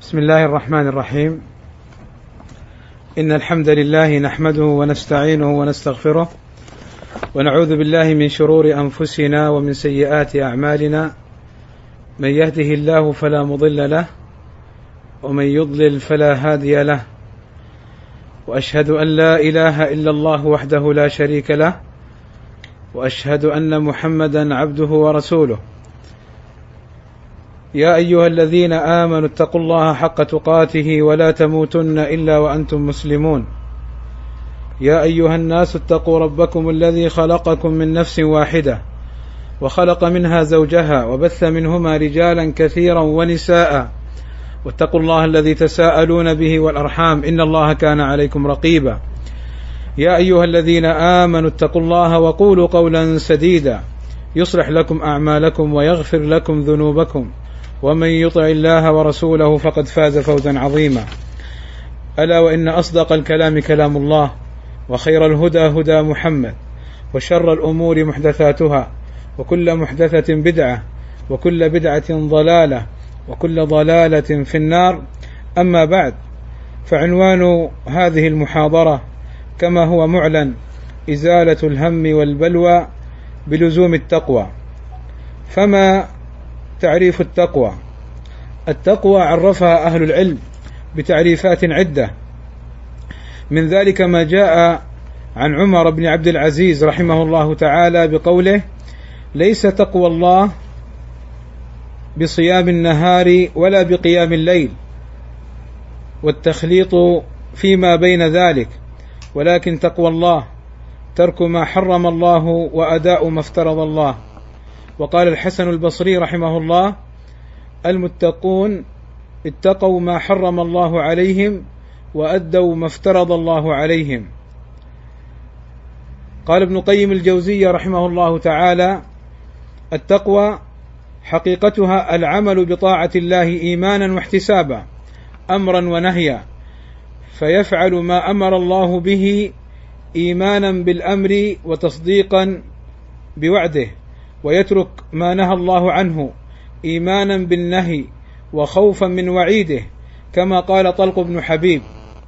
بسم الله الرحمن الرحيم. إن الحمد لله نحمده ونستعينه ونستغفره ونعوذ بالله من شرور أنفسنا ومن سيئات أعمالنا، من يهده الله فلا مضل له ومن يضلل فلا هادي له، وأشهد أن لا إله إلا الله وحده لا شريك له، وأشهد أن محمدا عبده ورسوله. يا أيها الذين آمنوا اتقوا الله حق تقاته ولا تموتن إلا وأنتم مسلمون. يا أيها الناس اتقوا ربكم الذي خلقكم من نفس واحدة وخلق منها زوجها وبث منهما رجالا كثيرا ونساء، واتقوا الله الذي تساءلون به والأرحام إن الله كان عليكم رقيبا. يا أيها الذين آمنوا اتقوا الله وقولوا قولا سديدا يصلح لكم أعمالكم ويغفر لكم ذنوبكم، ومن يطع الله ورسوله فقد فاز فوزا عظيما. ألا وإن أصدق الكلام كلام الله، وخير الهدى هدى محمد، وشر الأمور محدثاتها، وكل محدثة بدعة، وكل بدعة ضلالة، وكل ضلالة في النار. أما بعد، فعنوان هذه المحاضرة كما هو معلن: إزالة الهم والبلوى بلزوم التقوى. فما تعريف التقوى؟ التقوى عرفها أهل العلم بتعريفات عدة، من ذلك ما جاء عن عمر بن عبد العزيز رحمه الله تعالى بقوله: ليس تقوى الله بصيام النهار ولا بقيام الليل والتخليط فيما بين ذلك، ولكن تقوى الله ترك ما حرم الله وأداء ما افترض الله. وقال الحسن البصري رحمه الله: المتقون اتقوا ما حرم الله عليهم وأدوا ما افترض الله عليهم. قال ابن قيم الجوزية رحمه الله تعالى: التقوى حقيقتها العمل بطاعة الله إيمانا واحتسابا، أمرا ونهيا، فيفعل ما أمر الله به إيمانا بالأمر وتصديقا بوعده، ويترك ما نهى الله عنه إيمانا بالنهي وخوفا من وعيده، كما قال طلق بن حبيب: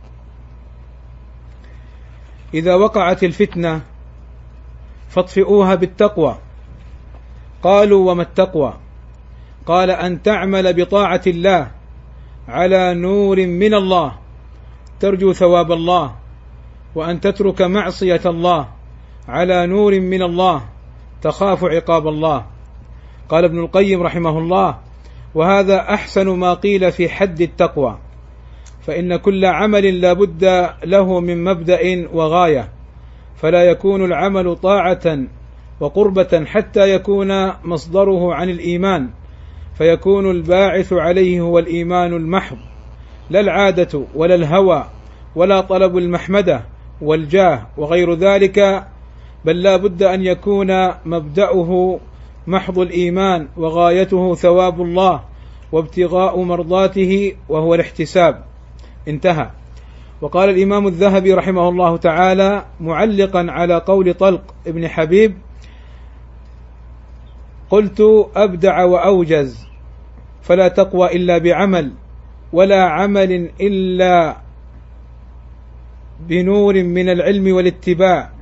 إذا وقعت الفتنة فاطفئوها بالتقوى. قالوا: وما التقوى؟ قال: أن تعمل بطاعة الله على نور من الله ترجو ثواب الله، وأن تترك معصية الله على نور من الله تخاف عقاب الله. قال ابن القيم رحمه الله: وهذا أحسن ما قيل في حد التقوى، فإن كل عمل لا بد له من مبدأ وغاية، فلا يكون العمل طاعة وقربة حتى يكون مصدره عن الإيمان، فيكون الباعث عليه هو الإيمان المحض، لا العادة ولا الهوى ولا طلب المحمدة والجاه وغير ذلك، بل لا بد أن يكون مبدأه محض الإيمان وغايته ثواب الله وابتغاء مرضاته وهو الاحتساب. انتهى. وقال الإمام الذهبي رحمه الله تعالى معلقا على قول طلق ابن حبيب: قلت: أبدع وأوجز، فلا تقوى إلا بعمل، ولا عمل إلا بنور من العلم والاتباع،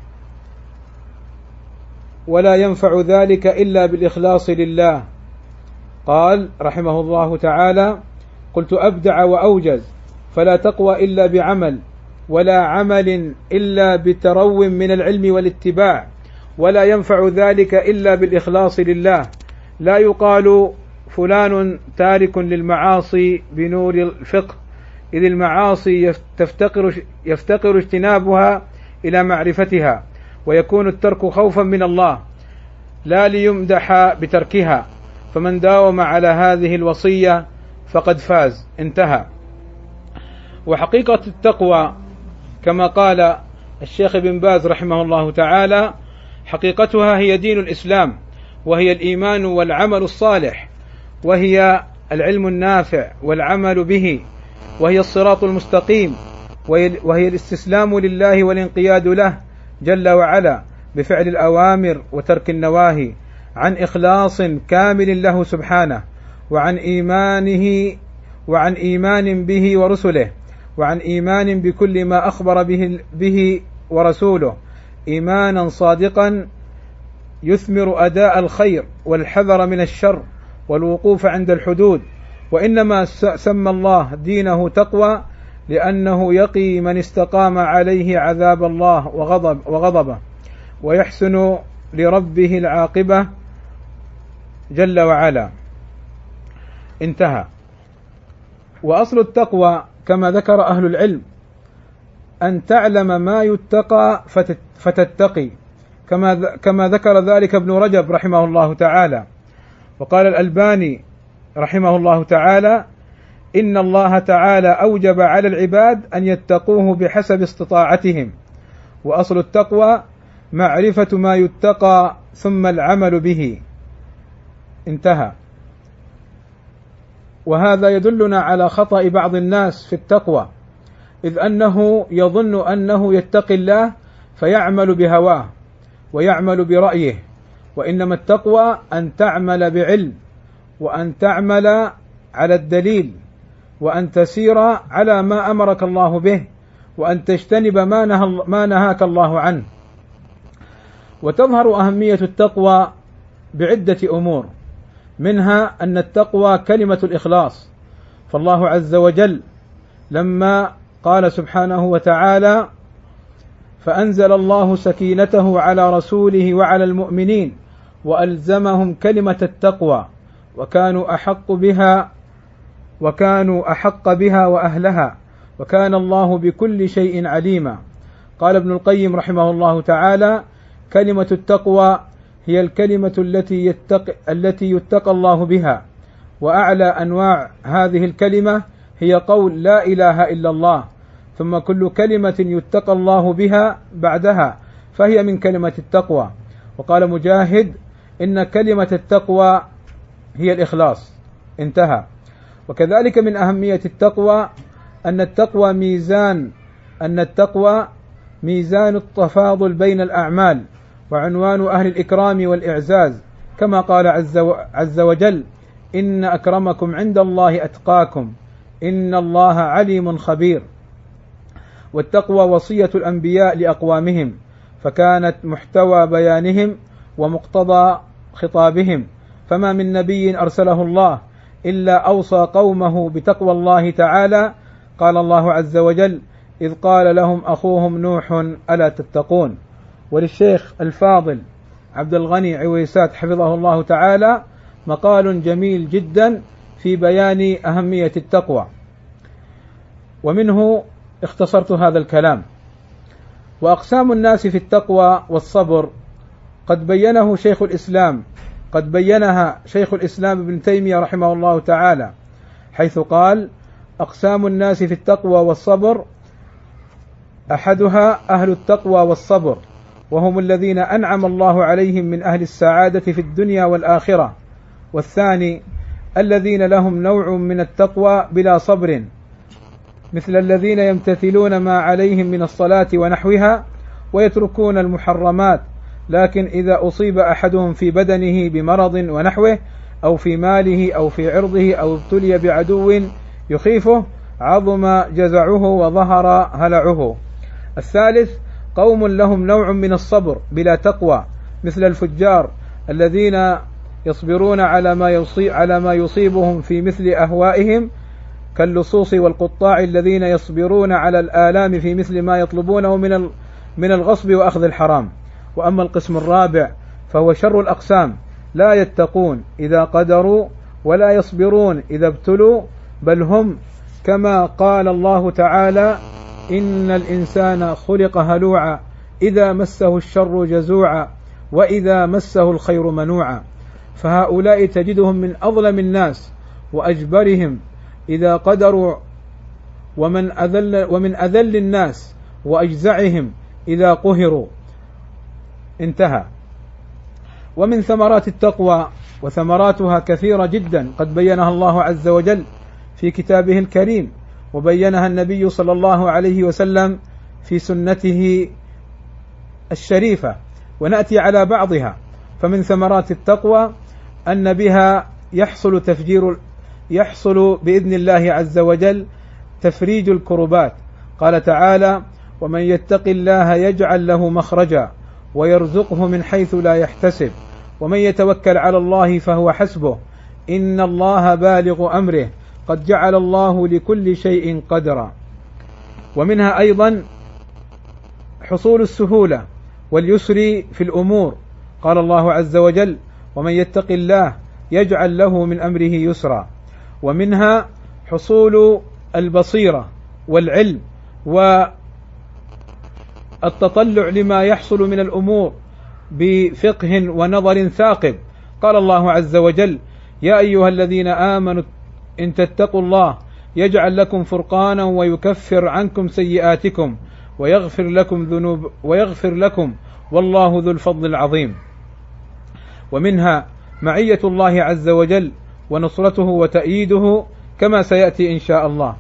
ولا ينفع ذلك إلا بالإخلاص لله. قال رحمه الله تعالى: قلت: أبدع وأوجز، فلا تقوى إلا بعمل، ولا عمل إلا بترو من العلم والاتباع، ولا ينفع ذلك إلا بالإخلاص لله. لا يقال فلان تارك للمعاصي بنور الفقه، إذ المعاصي يفتقر اجتنابها إلى معرفتها، ويكون الترك خوفا من الله لا ليمدح بتركها، فمن داوم على هذه الوصية فقد فاز. انتهى. وحقيقة التقوى كما قال الشيخ ابن باز رحمه الله تعالى: حقيقتها هي دين الإسلام، وهي الإيمان والعمل الصالح، وهي العلم النافع والعمل به، وهي الصراط المستقيم، وهي الاستسلام لله والانقياد له جل وعلا بفعل الأوامر وترك النواهي، عن إخلاص كامل له سبحانه، وعن إيمانه وعن إيمان به ورسله، وعن إيمان بكل ما أخبر به ورسوله إيمانا صادقا يثمر أداء الخير والحذر من الشر والوقوف عند الحدود. وإنما سمى الله دينه تقوى لأنه يقي من استقام عليه عذاب الله وغضبه، ويحسن لربه العاقبة جل وعلا. انتهى. وأصل التقوى كما ذكر أهل العلم أن تعلم ما يتقى فتتقي، كما ذكر ذلك ابن رجب رحمه الله تعالى. وقال الألباني رحمه الله تعالى: إن الله تعالى أوجب على العباد أن يتقوه بحسب استطاعتهم، وأصل التقوى معرفة ما يتقى ثم العمل به. انتهى. وهذا يدلنا على خطأ بعض الناس في التقوى، إذ أنه يظن أنه يتقي الله فيعمل بهواه ويعمل برأيه، وإنما التقوى أن تعمل بعلم، وأن تعمل على الدليل، وأن تسير على ما أمرك الله به، وأن تجتنب ما نهاك الله عنه. وتظهر أهمية التقوى بعدة أمور، منها أن التقوى كلمة الإخلاص، فالله عز وجل لما قال سبحانه وتعالى: فأنزل الله سكينته على رسوله وعلى المؤمنين وألزمهم كلمة التقوى وكانوا أحق بها وأهلها وكان الله بكل شيء عليما. قال ابن القيم رحمه الله تعالى: كلمة التقوى هي الكلمة التي يتقى الله بها، وأعلى أنواع هذه الكلمة هي قول لا إله إلا الله، ثم كل كلمة يتقى الله بها بعدها فهي من كلمة التقوى. وقال مجاهد: إن كلمة التقوى هي الإخلاص. انتهى. وكذلك من أهمية التقوى أن التقوى ميزان التفاضل بين الأعمال، وعنوان أهل الإكرام والإعزاز، كما قال عز وجل: إن أكرمكم عند الله أتقاكم إن الله عليم خبير. والتقوى وصية الأنبياء لأقوامهم، فكانت محتوى بيانهم ومقتضى خطابهم، فما من نبي أرسله الله إلا أوصى قومه بتقوى الله تعالى. قال الله عز وجل: إذ قال لهم أخوهم نوح ألا تتقون. وللشيخ الفاضل عبد الغني عويسات حفظه الله تعالى مقال جميل جدا في بيان أهمية التقوى، ومنه اختصرت هذا الكلام. وأقسام الناس في التقوى والصبر قد بينها شيخ الإسلام ابن تيمية رحمه الله تعالى، حيث قال: أقسام الناس في التقوى والصبر: أحدها أهل التقوى والصبر، وهم الذين أنعم الله عليهم من أهل السعادة في الدنيا والآخرة. والثاني الذين لهم نوع من التقوى بلا صبر، مثل الذين يمتثلون ما عليهم من الصلاة ونحوها ويتركون المحرمات، لكن إذا أصيب أحدهم في بدنه بمرض ونحوه، أو في ماله أو في عرضه، أو ابتلي بعدو يخيفه، عظم جزعه وظهر هلعه. الثالث قوم لهم نوع من الصبر بلا تقوى، مثل الفجار الذين يصبرون على ما يصيبهم في مثل أهوائهم، كاللصوص والقطاع الذين يصبرون على الآلام في مثل ما يطلبونه من الغصب وأخذ الحرام. وأما القسم الرابع فهو شر الأقسام، لا يتقون إذا قدروا ولا يصبرون إذا ابتلوا، بل هم كما قال الله تعالى: إن الإنسان خلق هلوعا إذا مسه الشر جزوعا وإذا مسه الخير منوعا. فهؤلاء تجدهم من أظلم الناس وأجبرهم إذا قدروا، ومن أذل الناس وأجزعهم إذا قهروا. انتهى. ومن ثمرات التقوى، وثمراتها كثيرة جدا قد بينها الله عز وجل في كتابه الكريم، وبينها النبي صلى الله عليه وسلم في سنته الشريفة، ونأتي على بعضها. فمن ثمرات التقوى أن بها يحصل يحصل بإذن الله عز وجل تفريج الكربات. قال تعالى: ومن يتق الله يجعل له مخرجا ويرزقه من حيث لا يحتسب ومن يتوكل على الله فهو حسبه إن الله بالغ أمره قد جعل الله لكل شيء قدرا. ومنها أيضا حصول السهولة واليسر في الأمور. قال الله عز وجل: ومن يتق الله يجعل له من أمره يسرا. ومنها حصول البصيرة والعلم والتطلع لما يحصل من الأمور بفقه ونظر ثاقب. قال الله عز وجل: يا أيها الذين آمنوا إن تتقوا الله يجعل لكم فرقانا ويكفر عنكم سيئاتكم ويغفر لكم والله ذو الفضل العظيم. ومنها معية الله عز وجل ونصرته وتأييده كما سيأتي إن شاء الله.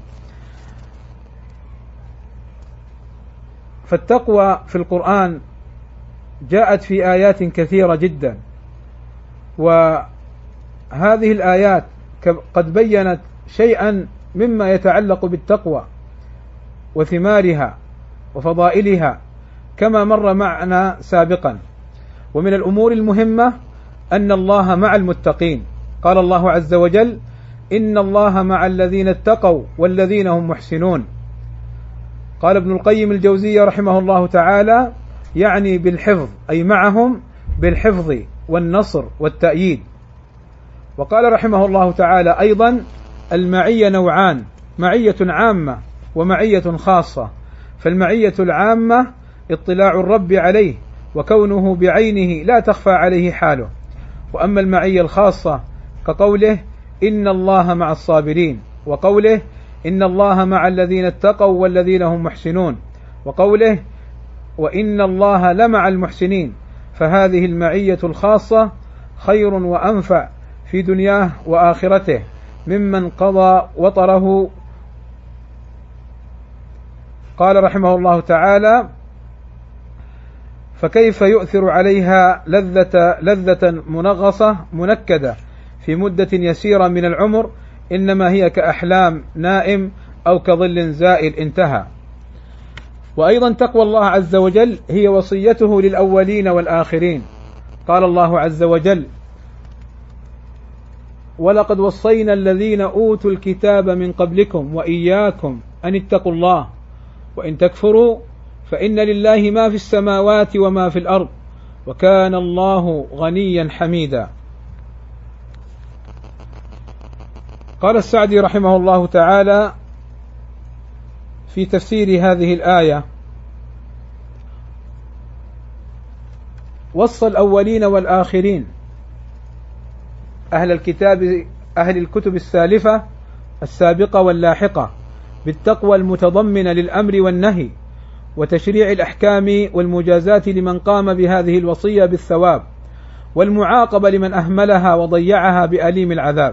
فالتقوى في القرآن جاءت في آيات كثيرة جدا، وهذه الآيات قد بيّنت شيئا مما يتعلق بالتقوى وثمارها وفضائلها كما مر معنا سابقا. ومن الأمور المهمة أن الله مع المتقين. قال الله عز وجل: إن الله مع الذين اتقوا والذين هم محسنون. قال ابن القيم الجوزية رحمه الله تعالى: يعني بالحفظ، أي معهم بالحفظ والنصر والتأييد. وقال رحمه الله تعالى أيضا: المعية نوعان، معية عامة ومعية خاصة. فالمعية العامة اطلاع الرب عليه وكونه بعينه لا تخفى عليه حاله. وأما المعية الخاصة كقوله: إن الله مع الصابرين، وقوله: إن الله مع الذين اتقوا والذين هم محسنون، وقوله: وإن الله لمع المحسنين. فهذه المعية الخاصة خير وأنفع في دنياه وآخرته ممن قضى وطره. قال رحمه الله تعالى: فكيف يؤثر عليها لذة منغصة منكدة في مدة يسيرة من العمر، إنما هي كأحلام نائم أو كظل زائل انتهى. وأيضا تقوى الله عز وجل هي وصيته للأولين والآخرين. قال الله عز وجل: ولقد وصينا الذين أوتوا الكتاب من قبلكم وإياكم أن اتقوا الله وإن تكفروا فإن لله ما في السماوات وما في الأرض وكان الله غنيا حميدا. قال السعدي رحمه الله تعالى في تفسير هذه الآية: وصى الأولين والآخرين أهل الكتب السالفة السابقة واللاحقة بالتقوى المتضمنة للأمر والنهي وتشريع الأحكام والمجازات لمن قام بهذه الوصية بالثواب، والمعاقبة لمن أهملها وضيعها بأليم العذاب.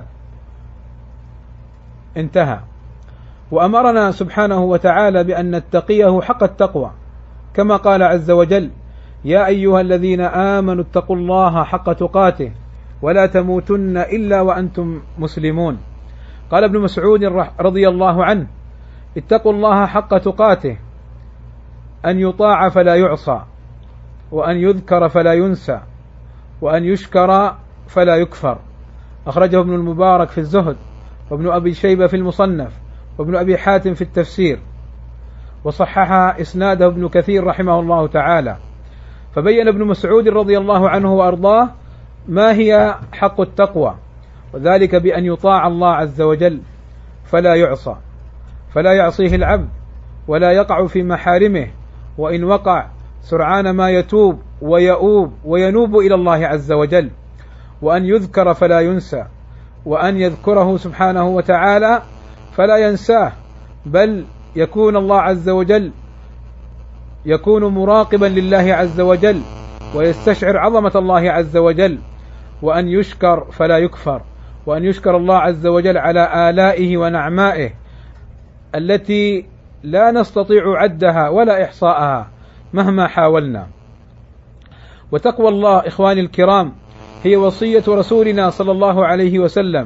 انتهى. وأمرنا سبحانه وتعالى بأن نتقيه حق التقوى كما قال عز وجل: يا أيها الذين آمنوا اتقوا الله حق تقاته ولا تموتن إلا وأنتم مسلمون. قال ابن مسعود رضي الله عنه: اتقوا الله حق تقاته، أن يطاع فلا يعصى، وأن يذكر فلا ينسى، وأن يشكر فلا يكفر. أخرجه ابن المبارك في الزهد، وابن أبي شيبة في المصنف، وابن أبي حاتم في التفسير، وصحح إسناده ابن كثير رحمه الله تعالى. فبين ابن مسعود رضي الله عنه وأرضاه ما هي حق التقوى، وذلك بأن يطاع الله عز وجل فلا يعصى، فلا يعصيه العبد ولا يقع في محارمه، وإن وقع سرعان ما يتوب ويؤوب وينوب إلى الله عز وجل. وأن يذكر فلا ينسى، وأن يذكره سبحانه وتعالى فلا ينساه، بل يكون الله عز وجل يكون مراقبا لله عز وجل ويستشعر عظمة الله عز وجل. وأن يشكر فلا يكفر، وأن يشكر الله عز وجل على آلائه ونعمائه التي لا نستطيع عدها ولا إحصاءها مهما حاولنا. وتقوى الله إخواني الكرام هي وصية رسولنا صلى الله عليه وسلم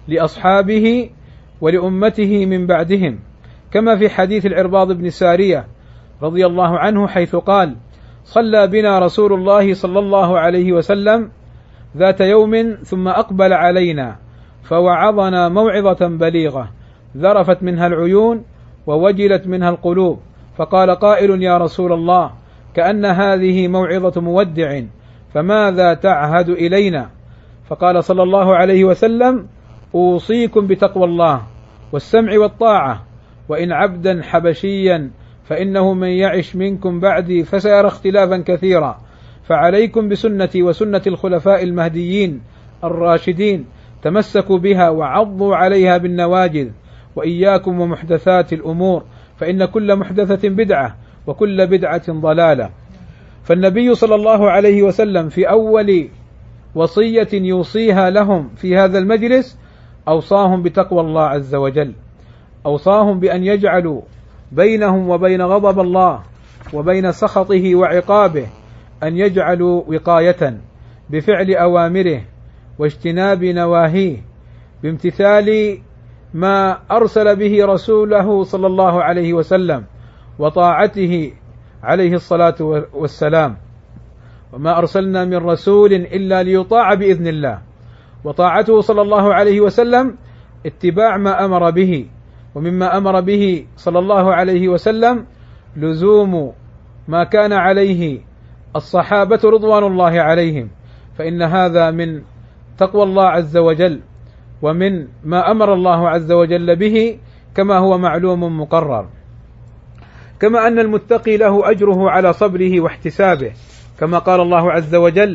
لأصحابه ولأمته من بعدهم، كما في حديث العرباض بن سارية رضي الله عنه حيث قال: صلى بنا رسول الله صلى الله عليه وسلم ذات يوم ثم أقبل علينا فوعظنا موعظة بليغة ذرفت منها العيون ووجلت منها القلوب، فقال قائل: يا رسول الله، كأن هذه موعظة مودع، فماذا تعهد إلينا؟ فقال صلى الله عليه وسلم: أوصيكم بتقوى الله والسمع والطاعة، وإن عبدا حبشيا فإنه من يعش منكم بعدي فسيرى اختلافا كثيرا، فعليكم بسنتي وسنة الخلفاء المهديين الراشدين، تمسكوا بها وعضوا عليها بالنواجذ، وإياكم ومحدثات الأمور، فإن كل محدثة بدعة وكل بدعة ضلالة. فالنبي صلى الله عليه وسلم في أول وصية يوصيها لهم في هذا المجلس أوصاهم بتقوى الله عز وجل، أوصاهم بأن يجعلوا بينهم وبين غضب الله وبين سخطه وعقابه أن يجعلوا وقاية بفعل أوامره واجتناب نواهيه، بامتثال ما أرسل به رسوله صلى الله عليه وسلم وطاعته عليه الصلاة والسلام. وما أرسلنا من رسول إلا ليطاع بإذن الله، وطاعته صلى الله عليه وسلم اتباع ما أمر به، ومما أمر به صلى الله عليه وسلم لزوم ما كان عليه الصحابة رضوان الله عليهم، فإن هذا من تقوى الله عز وجل ومن ما أمر الله عز وجل به، كما هو معلوم مقرر. كما أن المتقي له أجره على صبره واحتسابه، كما قال الله عز وجل: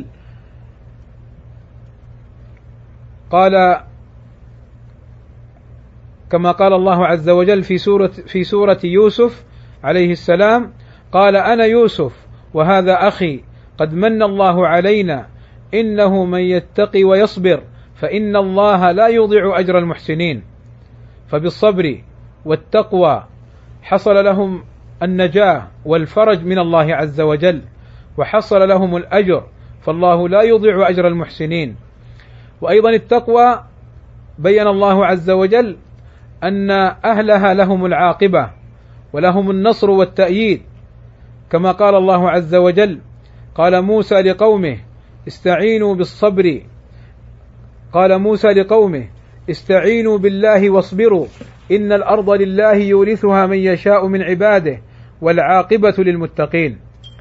كما قال الله عز وجل في سورة يوسف عليه السلام: قال أنا يوسف وهذا أخي قد من الله علينا إنه من يتقي ويصبر فإن الله لا يضيع أجر المحسنين. فبالصبر والتقوى حصل لهم النجاة والفرج من الله عز وجل، وحصل لهم الأجر، فالله لا يضيع أجر المحسنين. وأيضا التقوى بين الله عز وجل أن أهلها لهم العاقبة ولهم النصر والتأييد، كما قال الله عز وجل: قال موسى لقومه استعينوا بالصبر، قال موسى لقومه استعينوا بالله واصبروا إن الأرض لله يورثها من يشاء من عباده والعاقبة للمتقين.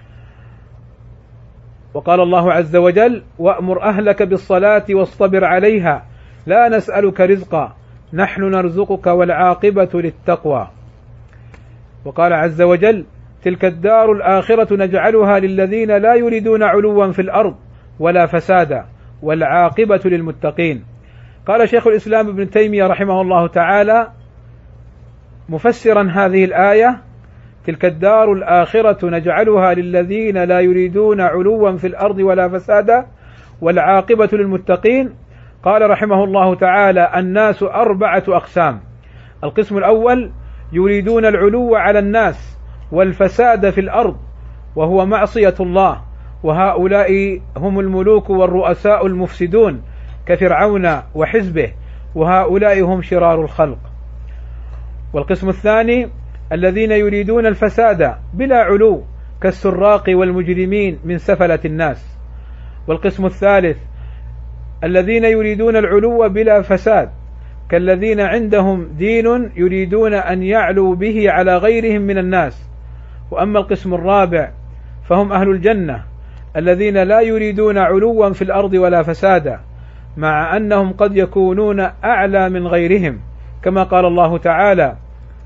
وقال الله عز وجل: وأمر أهلك بالصلاة واصطبر عليها لا نسألك رزقا نحن نرزقك والعاقبة للتقوى. وقال عز وجل: تلك الدار الآخرة نجعلها للذين لا يريدون علوا في الأرض ولا فسادا والعاقبة للمتقين. قال شيخ الإسلام ابن تيمية رحمه الله تعالى مفسرا هذه الآية: تلك الدار الآخرة نجعلها للذين لا يريدون علوا في الأرض ولا فسادا والعاقبة للمتقين. قال رحمه الله تعالى: الناس 4 أقسام. القسم الأول يريدون العلو على الناس والفساد في الأرض وهو معصية الله، وهؤلاء هم الملوك والرؤساء المفسدون كفرعون وحزبه، وهؤلاء هم شرار الخلق. والقسم الثاني الذين يريدون الفساد بلا علو كالسراق والمجرمين من سفلة الناس. والقسم الثالث الذين يريدون العلو بلا فساد كالذين عندهم دين يريدون أن يعلوا به على غيرهم من الناس. وأما القسم الرابع فهم أهل الجنة الذين لا يريدون علوا في الأرض ولا فسادا، مع أنهم قد يكونون أعلى من غيرهم، كما قال الله تعالى: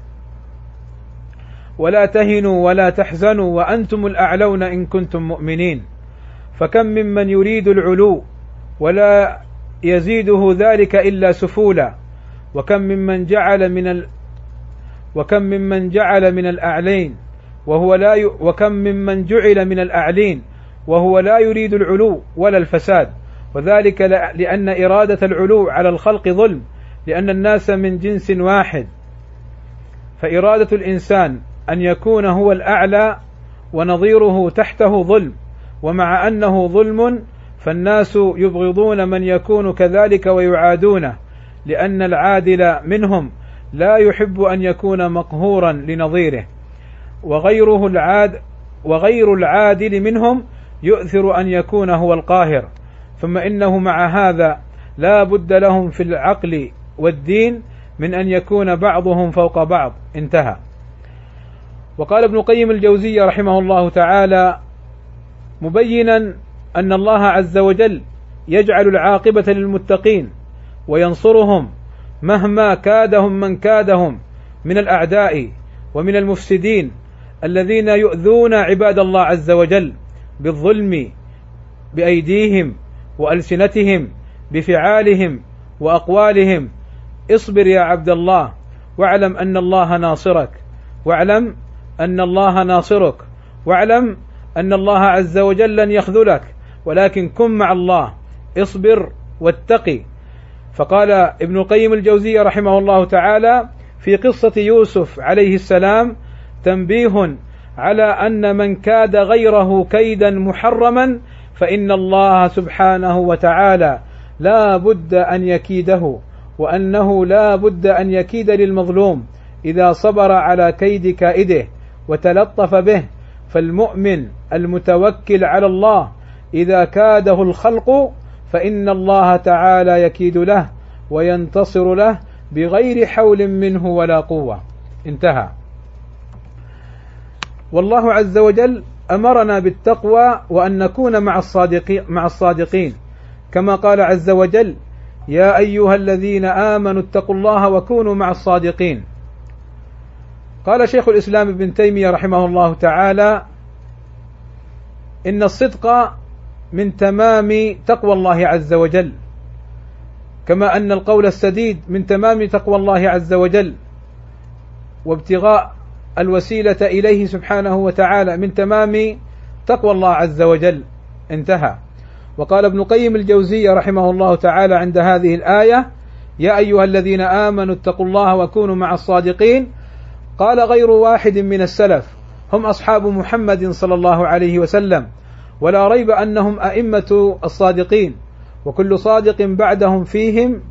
ولا تهنوا ولا تحزنوا وأنتم الأعلون إن كنتم مؤمنين. فكم ممن يريد العلو ولا يزيده ذلك إلا سفولا، وكم ممن جعل من الأعلين وكم ممن جعل من الأعلين وهو لا يريد العلو ولا الفساد، وذلك لأن إرادة العلو على الخلق ظلم، لأن الناس من جنس واحد، فإرادة الإنسان أن يكون هو الأعلى ونظيره تحته ظلم، ومع أنه ظلم فالناس يبغضون من يكون كذلك ويعادونه، لأن العادل منهم لا يحب أن يكون مقهورا لنظيره، وغير العادل منهم يؤثر أن يكون هو القاهر، ثم إنه مع هذا لا بد لهم في العقل والدين من أن يكون بعضهم فوق بعض. انتهى. وقال ابن القيم الجوزية رحمه الله تعالى مبينا أن الله عز وجل يجعل العاقبة للمتقين وينصرهم مهما كادهم من كادهم من الأعداء ومن المفسدين الذين يؤذون عباد الله عز وجل بالظلم بأيديهم وألسنتهم بفعالهم وأقوالهم. اصبر يا عبد الله واعلم أن الله ناصرك، واعلم أن الله ناصرك، واعلم أن الله عز وجل لن يخذلك، ولكن كن مع الله، اصبر واتقي. فقال ابن القيم الجوزية رحمه الله تعالى في قصة يوسف عليه السلام تنبيه على أن من كاد غيره كيدا محرما فإن الله سبحانه وتعالى لا بد أن يكيده، وأنه لا بد أن يكيد للمظلوم إذا صبر على كيد كائده وتلطف به. فالمؤمن المتوكل على الله إذا كاده الخلق فإن الله تعالى يكيد له وينتصر له بغير حول منه ولا قوة. انتهى. والله عز وجل أمرنا بالتقوى وأن نكون مع الصادقين كما قال عز وجل يا أيها الذين آمنوا اتقوا الله وكونوا مع الصادقين. قال شيخ الإسلام ابن تيمية رحمه الله تعالى إن الصدق من تمام تقوى الله عز وجل، كما أن القول السديد من تمام تقوى الله عز وجل، وابتغاء الوسيلة إليه سبحانه وتعالى من تمام تقوى الله عز وجل. انتهى. وقال ابن القيم الجوزية رحمه الله تعالى عند هذه الآية يا أيها الذين آمنوا اتقوا الله وكونوا مع الصادقين، قال غير واحد من السلف هم أصحاب محمد صلى الله عليه وسلم، ولا ريب أنهم أئمة الصادقين، وكل صادق بعدهم فيهم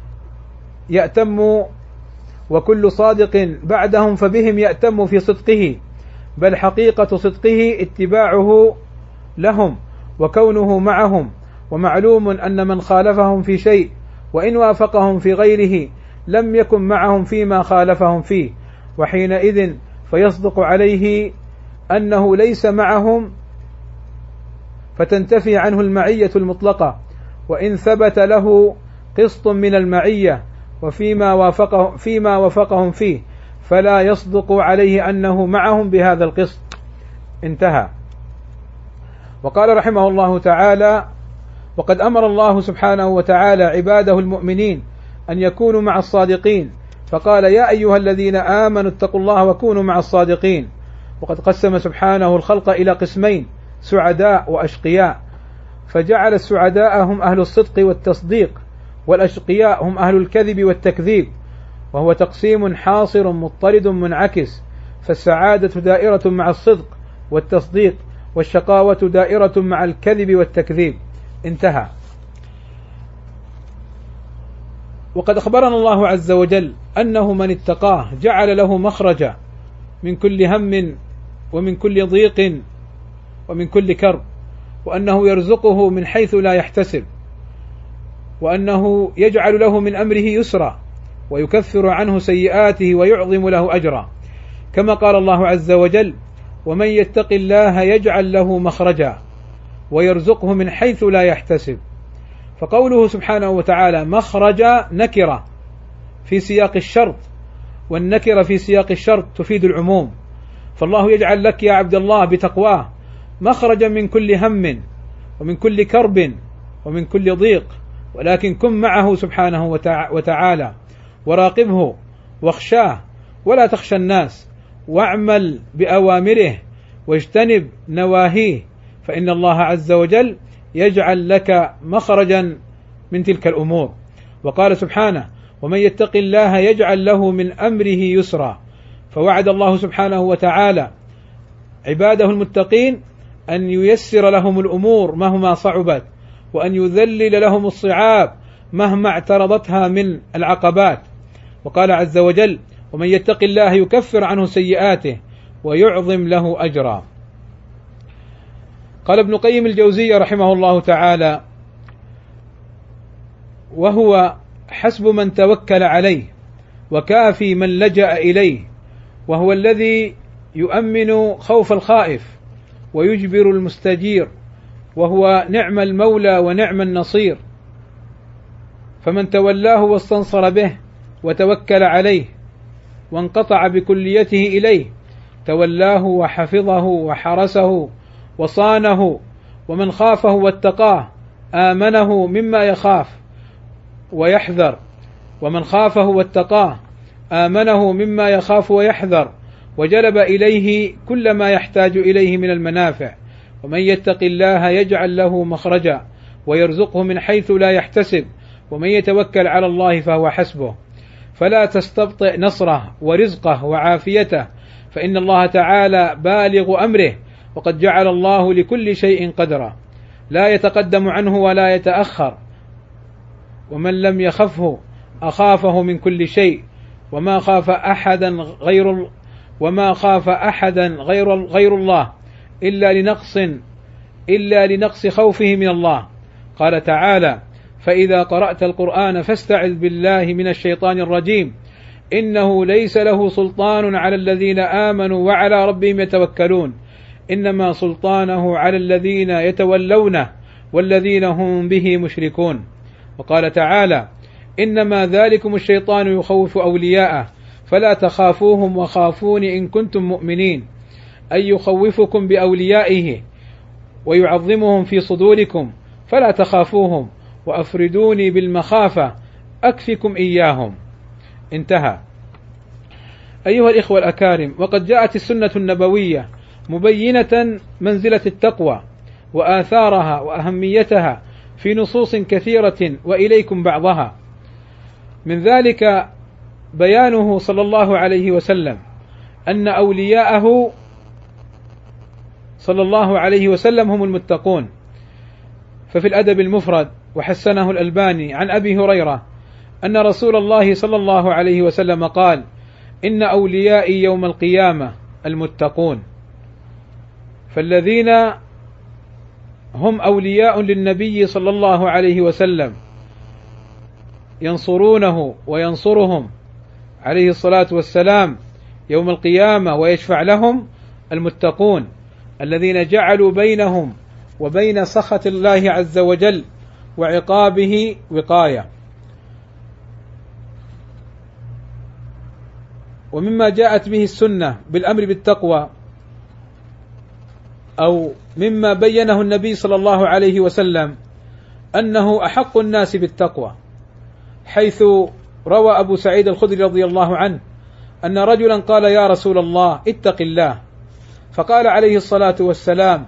يأتم، وكل صادق بعدهم فبهم يأتم في صدقه، بل حقيقة صدقه اتباعه لهم وكونه معهم. ومعلوم أن من خالفهم في شيء وإن وافقهم في غيره لم يكن معهم فيما خالفهم فيه، وحينئذ فيصدق عليه أنه ليس معهم فتنتفي عنه المعية المطلقة، وإن ثبت له قسط من المعية وفيما وافقهم فيه فلا يصدق عليه أنه معهم بهذا القسط. انتهى. وقال رحمه الله تعالى وقد أمر الله سبحانه وتعالى عباده المؤمنين أن يكونوا مع الصادقين، فقال يا أيها الذين آمنوا اتقوا الله وكونوا مع الصادقين. وقد قسم سبحانه الخلق إلى قسمين سعداء وأشقياء، فجعل السعداء هم أهل الصدق والتصديق، والأشقياء هم أهل الكذب والتكذيب، وهو تقسيم حاصر مضطرد منعكس، فالسعادة دائرة مع الصدق والتصديق، والشقاوة دائرة مع الكذب والتكذيب. انتهى. وقد أخبرنا الله عز وجل أنه من اتقاه جعل له مخرجا من كل هم ومن كل ضيق ومن كل كرب، وأنه يرزقه من حيث لا يحتسب، وأنه يجعل له من أمره يسرا ويكفر عنه سيئاته ويعظم له أجرا، كما قال الله عز وجل ومن يتق الله يجعل له مخرجا ويرزقه من حيث لا يحتسب. فقوله سبحانه وتعالى مخرج نكرة في سياق الشرط، والنكرة في سياق الشرط تفيد العموم، فالله يجعل لك يا عبد الله بتقواه مخرجا من كل هم ومن كل كرب ومن كل ضيق، ولكن كن معه سبحانه وتعالى وراقبه واخشاه ولا تخشى الناس، واعمل بأوامره واجتنب نواهيه، فإن الله عز وجل يجعل لك مخرجا من تلك الأمور. وقال سبحانه ومن يتق الله يجعل له من أمره يسرا، فوعد الله سبحانه وتعالى عباده المتقين أن ييسر لهم الأمور مهما صعبت، وأن يذلل لهم الصعاب مهما اعترضتها من العقبات. وقال عز وجل: ومن يتق الله يكفر عنه سيئاته ويعظم له أجرا. قال ابن قيم الجوزية رحمه الله تعالى: وهو حسب من توكل عليه وكافي من لجأ إليه، وهو الذي يؤمن خوف الخائف ويجبر المستجير، وهو نعم المولى ونعم النصير. فمن تولاه واستنصر به وتوكل عليه وانقطع بكليته إليه تولاه وحفظه وحرسه وصانه. ومن خافه واتقاه آمنه مما يخاف ويحذر، ومن خافه واتقاه آمنه مما يخاف ويحذر، وجلب إليه كل ما يحتاج إليه من المنافع. ومن يتق الله يجعل له مخرجا ويرزقه من حيث لا يحتسب، ومن يتوكل على الله فهو حسبه. فلا تستبطئ نصره ورزقه وعافيته، فإن الله تعالى بالغ أمره، وقد جعل الله لكل شيء قدرا، لا يتقدم عنه ولا يتأخر. ومن لم يخفه أخافه من كل شيء، وما خاف أحدا غير الله إلا لنقص خوفه من الله. قال تعالى: فإذا قرأت القرآن فاستعذ بالله من الشيطان الرجيم إنه ليس له سلطان على الذين آمنوا وعلى ربهم يتوكلون، إنما سلطانه على الذين يتولونه والذين هم به مشركون. وقال تعالى: إنما ذلكم الشيطان يخوف أولياءه فلا تخافوهم وخافون إن كنتم مؤمنين، أي يخوفكم بأوليائه ويعظمهم في صدوركم، فلا تخافوهم وأفردوني بالمخافة أكفكم إياهم. انتهى. أيها الإخوة الأكارم، وقد جاءت السنة النبوية مبينة منزلة التقوى وآثارها وأهميتها في نصوص كثيرة، وإليكم بعضها. من ذلك بيانه صلى الله عليه وسلم أن أولياءه صلى الله عليه وسلم هم المتقون. ففي الأدب المفرد وحسنه الألباني عن أبي هريرة أن رسول الله صلى الله عليه وسلم قال: إن أوليائي يوم القيامة المتقون. فالذين هم أولياء للنبي صلى الله عليه وسلم ينصرونه وينصرهم عليه الصلاة والسلام يوم القيامة ويشفع لهم المتقون، الذين جعلوا بينهم وبين سخط الله عز وجل وعقابه وقاية. ومما جاءت به السنة بالأمر بالتقوى، أو مما بينه النبي صلى الله عليه وسلم، أنه أحق الناس بالتقوى، حيث روى أبو سعيد الخدري رضي الله عنه أن رجلا قال: يا رسول الله اتق الله. فقال عليه الصلاة والسلام: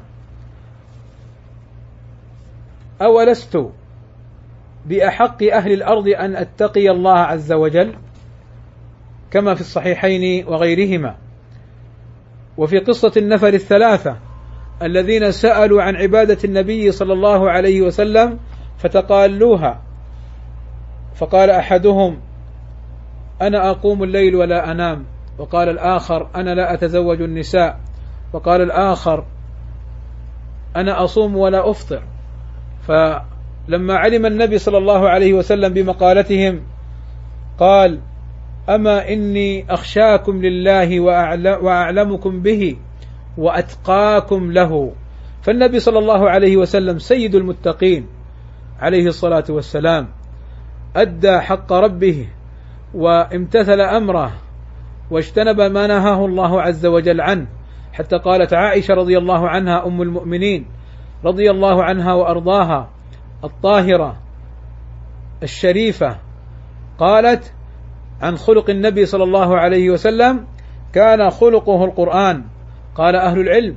أولست بأحق أهل الأرض أن أتقي الله عز وجل؟ كما في الصحيحين وغيرهما. وفي قصة النفر الثلاثة الذين سألوا عن عبادة النبي صلى الله عليه وسلم فتقالوها، فقال أحدهم: أنا أقوم الليل ولا أنام، وقال الآخر: أنا لا أتزوج النساء، وقال الآخر: أنا أصوم ولا أفطر. فلما علم النبي صلى الله عليه وسلم بمقالتهم قال: أما إني أخشاكم لله وأعلمكم به وأتقاكم له. فالنبي صلى الله عليه وسلم سيد المتقين عليه الصلاة والسلام، أدى حق ربه وامتثل أمره واجتنب ما نهاه الله عز وجل عنه، حتى قالت عائشة رضي الله عنها أم المؤمنين رضي الله عنها وأرضاها الطاهرة الشريفة، قالت عن خلق النبي صلى الله عليه وسلم: كان خلقه القرآن. قال أهل العلم: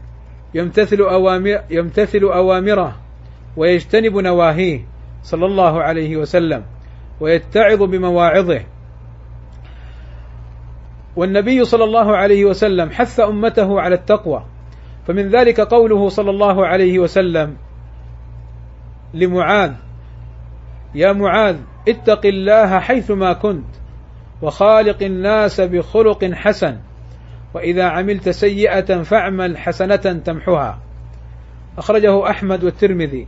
يمتثل أوامره ويجتنب نواهيه صلى الله عليه وسلم ويتعظ بمواعظه. والنبي صلى الله عليه وسلم حث أمته على التقوى، فمن ذلك قوله صلى الله عليه وسلم لمعاذ: يا معاذ اتق الله حيثما كنت وخالق الناس بخلق حسن وإذا عملت سيئة فاعمل حسنة تمحها. أخرجه أحمد والترمذي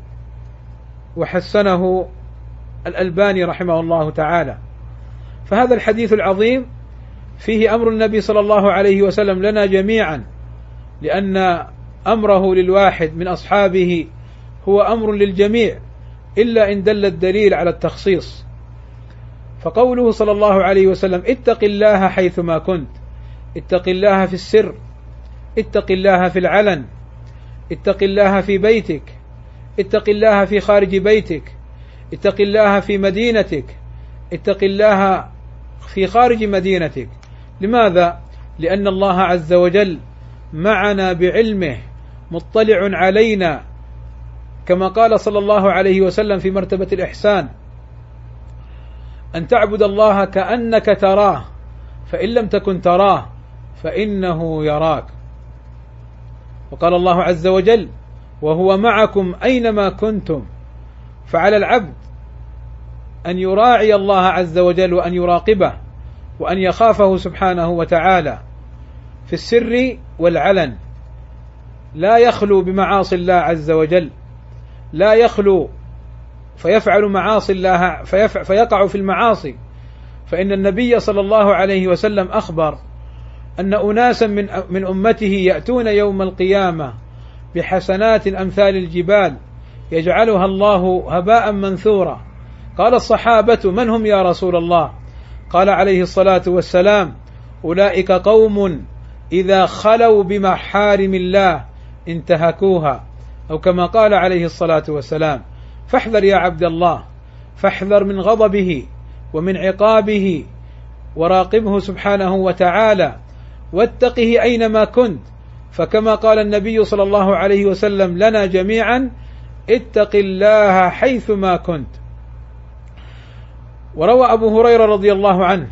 وحسنه الألباني رحمه الله تعالى. فهذا الحديث العظيم فيه أمر النبي صلى الله عليه وسلم لنا جميعا، لأن أمره للواحد من أصحابه هو أمر للجميع إلا إن دل الدليل على التخصيص. فقوله صلى الله عليه وسلم اتق الله حيثما كنت، اتق الله في السر، اتق الله في العلن، اتق الله في بيتك، اتق الله في خارج بيتك، اتق الله في مدينتك، اتق الله في خارج مدينتك. لماذا؟ لأن الله عز وجل معنا بعلمه مطلع علينا، كما قال صلى الله عليه وسلم في مرتبة الإحسان أن تعبد الله كأنك تراه فإن لم تكن تراه فإنه يراك. وقال الله عز وجل وهو معكم أينما كنتم. فعلى العبد أن يراعي الله عز وجل وأن يراقبه وأن يخافه سبحانه وتعالى في السر والعلن، لا يخلو بمعاصي الله عز وجل، لا يخلو فيفعل معاصي الله فيقع في المعاصي. فإن النبي صلى الله عليه وسلم أخبر أن أناسا من أمته يأتون يوم القيامة بحسنات أمثال الجبال يجعلها الله هباء منثورا. قال الصحابة من هم يا رسول الله؟ قال عليه الصلاة والسلام أولئك قوم إذا خلوا بمحارم الله انتهكوها، أو كما قال عليه الصلاة والسلام. فاحذر يا عبد الله، فاحذر من غضبه ومن عقابه، وراقبه سبحانه وتعالى واتقه أينما كنت. فكما قال النبي صلى الله عليه وسلم لنا جميعا اتق الله حيثما كنت. وروى أبو هريرة رضي الله عنه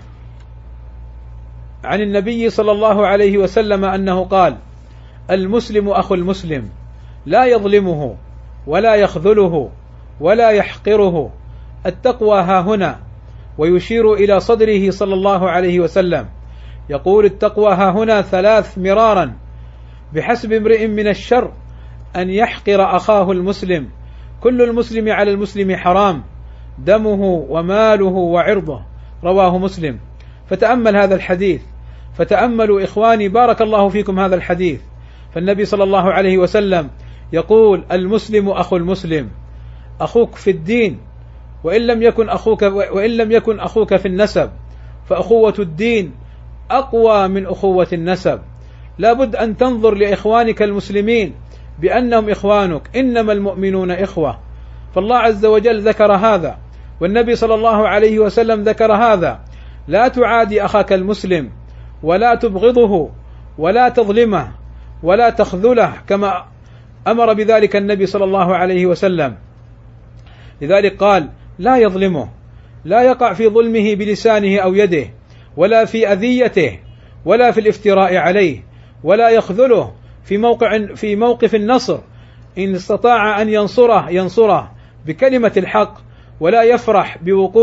عن النبي صلى الله عليه وسلم أنه قال المسلم أخو المسلم لا يظلمه ولا يخذله ولا يحقره. التقوى ها هنا، ويشير إلى صدره صلى الله عليه وسلم يقول التقوى ها هنا 3 مرارا. بحسب امرئ من الشر أن يحقر أخاه المسلم، كل المسلم على المسلم حرام، دمه وماله وعرضه. رواه مسلم. فتأمل هذا الحديث، فتأملوا إخواني بارك الله فيكم هذا الحديث. فالنبي صلى الله عليه وسلم يقول المسلم أخو المسلم، أخوك في الدين وإن لم يكن أخوك في النسب، فأخوة الدين أقوى من أخوة النسب. لا بد أن تنظر لإخوانك المسلمين بأنهم إخوانك، إنما المؤمنون إخوة. فالله عز وجل ذكر هذا، والنبي صلى الله عليه وسلم ذكر هذا. لا تعادي أخاك المسلم، ولا تبغضه، ولا تظلمه، ولا تخذله، كما أمر بذلك النبي صلى الله عليه وسلم. لذلك قال لا يظلمه، لا يقع في ظلمه بلسانه أو يده، ولا في أذيته، ولا في الافتراء عليه، ولا يخذله في موقف النصر. إن استطاع أن ينصره بكلمة الحق، ولا يفرح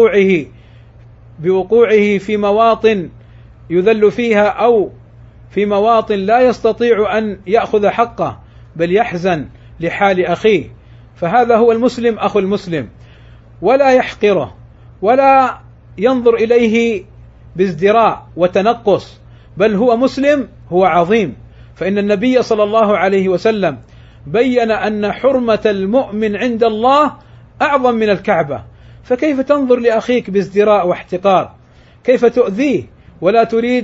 بوقوعه في مواطن يذل فيها أو في مواطن لا يستطيع أن يأخذ حقه، بل يحزن لحال أخيه. فهذا هو المسلم أخو المسلم، ولا يحقره ولا ينظر إليه بازدراء وتنقص، بل هو مسلم، هو عظيم. فإن النبي صلى الله عليه وسلم بين أن حرمة المؤمن عند الله أعظم من الكعبة. فكيف تنظر لأخيك بازدراء واحتقار؟ كيف تؤذيه ولا تريد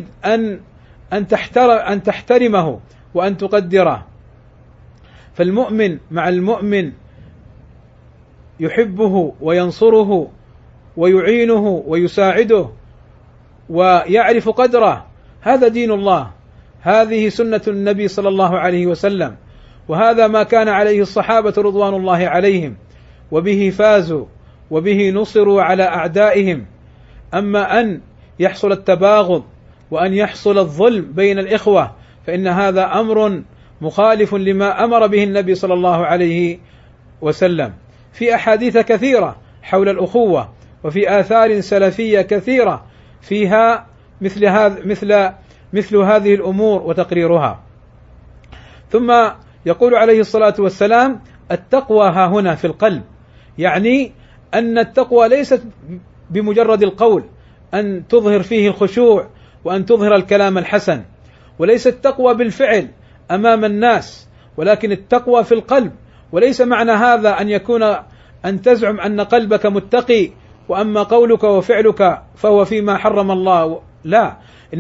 أن تحترمه وأن تقدره؟ فالمؤمن مع المؤمن يحبه وينصره ويعينه ويساعده ويعرف قدره. هذا دين الله، هذه سنة النبي صلى الله عليه وسلم، وهذا ما كان عليه الصحابة رضوان الله عليهم، وبه فازوا وبه نصروا على أعدائهم. أما أن يحصل التباغض وأن يحصل الظلم بين الإخوة فإن هذا أمر مخالف لما أمر به النبي صلى الله عليه وسلم في أحاديث كثيرة حول الأخوة، وفي آثار سلفية كثيرة فيها مثل هذه الأمور وتقريرها. ثم يقول عليه الصلاة والسلام: التقوى ها هنا في القلب، يعني أن التقوى ليست بمجرد القول أن تظهر فيه الخشوع وأن تظهر الكلام الحسن، وليس التقوى بالفعل أمام الناس، ولكن التقوى في القلب. وليس معنى هذا أن تزعم أن قلبك متقي وأما قولك وفعلك فهو فيما حرم الله، لا،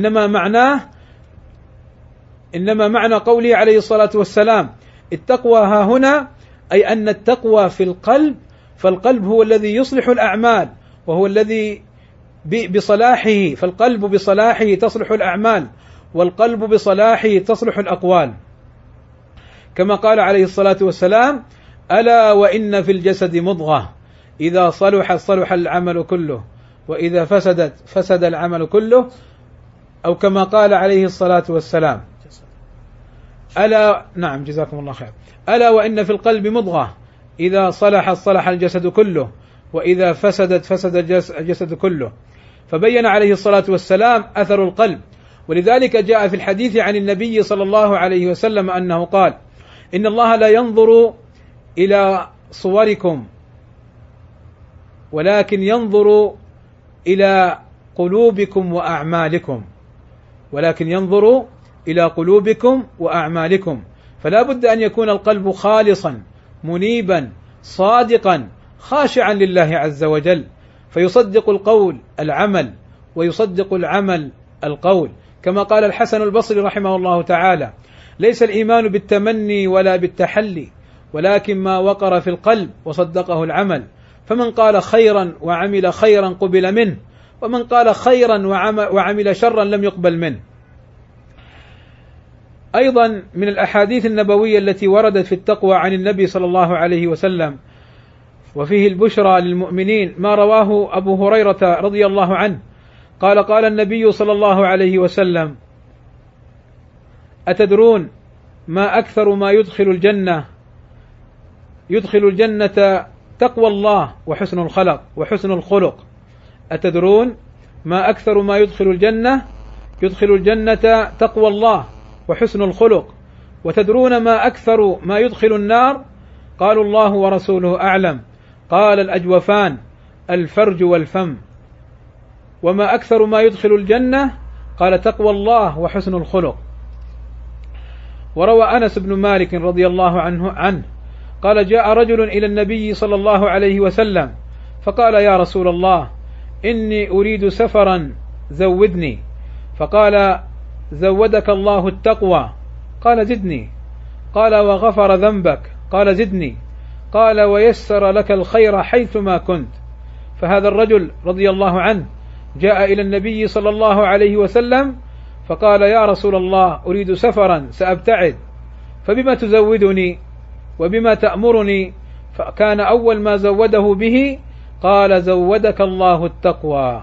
إنما معنى قوله عليه الصلاة والسلام: التقوى ها هنا، أي أن التقوى في القلب، فالقلب هو الذي يصلح الأعمال، وهو الذي بصلاحه، فالقلب بصلاحه تصلح الأعمال، والقلب بصلاحه تصلح الأقوال، كما قال عليه الصلاة والسلام: ألا وإن في الجسد مضغة إذا صلحت صلح العمل كله وإذا فسدت فسد العمل كله، أو كما قال عليه الصلاة والسلام: نعم جزاكم الله خير، ألا وإن في القلب مضغة إذا صلحت صلح الجسد كله وإذا فسدت فسد الجسد كله. فبين عليه الصلاة والسلام أثر القلب. ولذلك جاء في الحديث عن النبي صلى الله عليه وسلم أنه قال: إن الله لا ينظر إلى صوركم ولكن ينظر إلى قلوبكم وأعمالكم، ولكن ينظر إلى قلوبكم وأعمالكم. فلا بد أن يكون القلب خالصا منيبا صادقا خاشعا لله عز وجل، فيصدق القول العمل ويصدق العمل القول، كما قال الحسن البصري رحمه الله تعالى: ليس الإيمان بالتمني ولا بالتحلي، ولكن ما وقر في القلب وصدقه العمل. فمن قال خيرا وعمل خيرا قبل منه، ومن قال خيرا وعمل شرا لم يقبل منه. أيضا من الأحاديث النبوية التي وردت في التقوى عن النبي صلى الله عليه وسلم وفيه البشرى للمؤمنين ما رواه أبو هريرة رضي الله عنه قال: قال النبي صلى الله عليه وسلم: أتدرون ما أكثر ما يدخل الجنة تقوى الله وحسن الخلق. أتدرون ما أكثر ما يدخل الجنة تقوى الله وحسن الخلق، وتدرون ما أكثر ما يدخل النار؟ قالوا: الله ورسوله أعلم. قال: الأجوفان، الفرج والفم. وما أكثر ما يدخل الجنة؟ قال: تقوى الله وحسن الخلق. وروى أنس بن مالك رضي الله عنه قال: جاء رجل إلى النبي صلى الله عليه وسلم فقال: يا رسول الله، إني أريد سفرا زودني. فقال: زودك الله التقوى. قال: زدني. قال: وغفر ذنبك. قال: زدني. قال: ويسر لك الخير حيثما كنت. فهذا الرجل رضي الله عنه جاء إلى النبي صلى الله عليه وسلم فقال: يا رسول الله، أريد سفرا سأبتعد، فبما تزودني وبما تأمرني؟ فكان أول ما زوده به قال: زودك الله التقوى.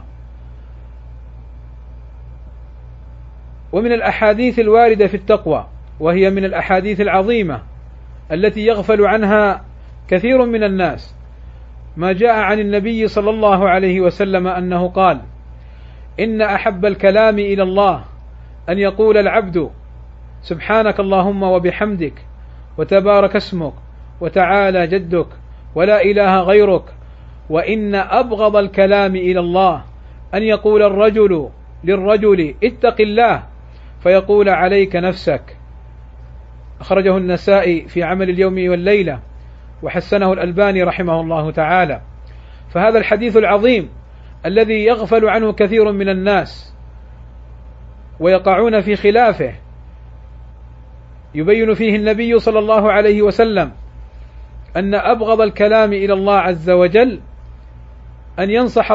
ومن الأحاديث الواردة في التقوى، وهي من الأحاديث العظيمة التي يغفل عنها كثير من الناس، ما جاء عن النبي صلى الله عليه وسلم أنه قال: إن أحب الكلام إلى الله أن يقول العبد: سبحانك اللهم وبحمدك، وتبارك اسمك، وتعالى جدك، ولا إله غيرك. وإن أبغض الكلام إلى الله أن يقول الرجل للرجل: اتق الله، فيقول: عليك نفسك. أخرجه النسائي في عمل اليوم والليلة، وحسنه الألباني رحمه الله تعالى. فهذا الحديث العظيم الذي يغفل عنه كثير من الناس ويقعون في خلافه، يبين فيه النبي صلى الله عليه وسلم أن أبغض الكلام إلى الله عز وجل أن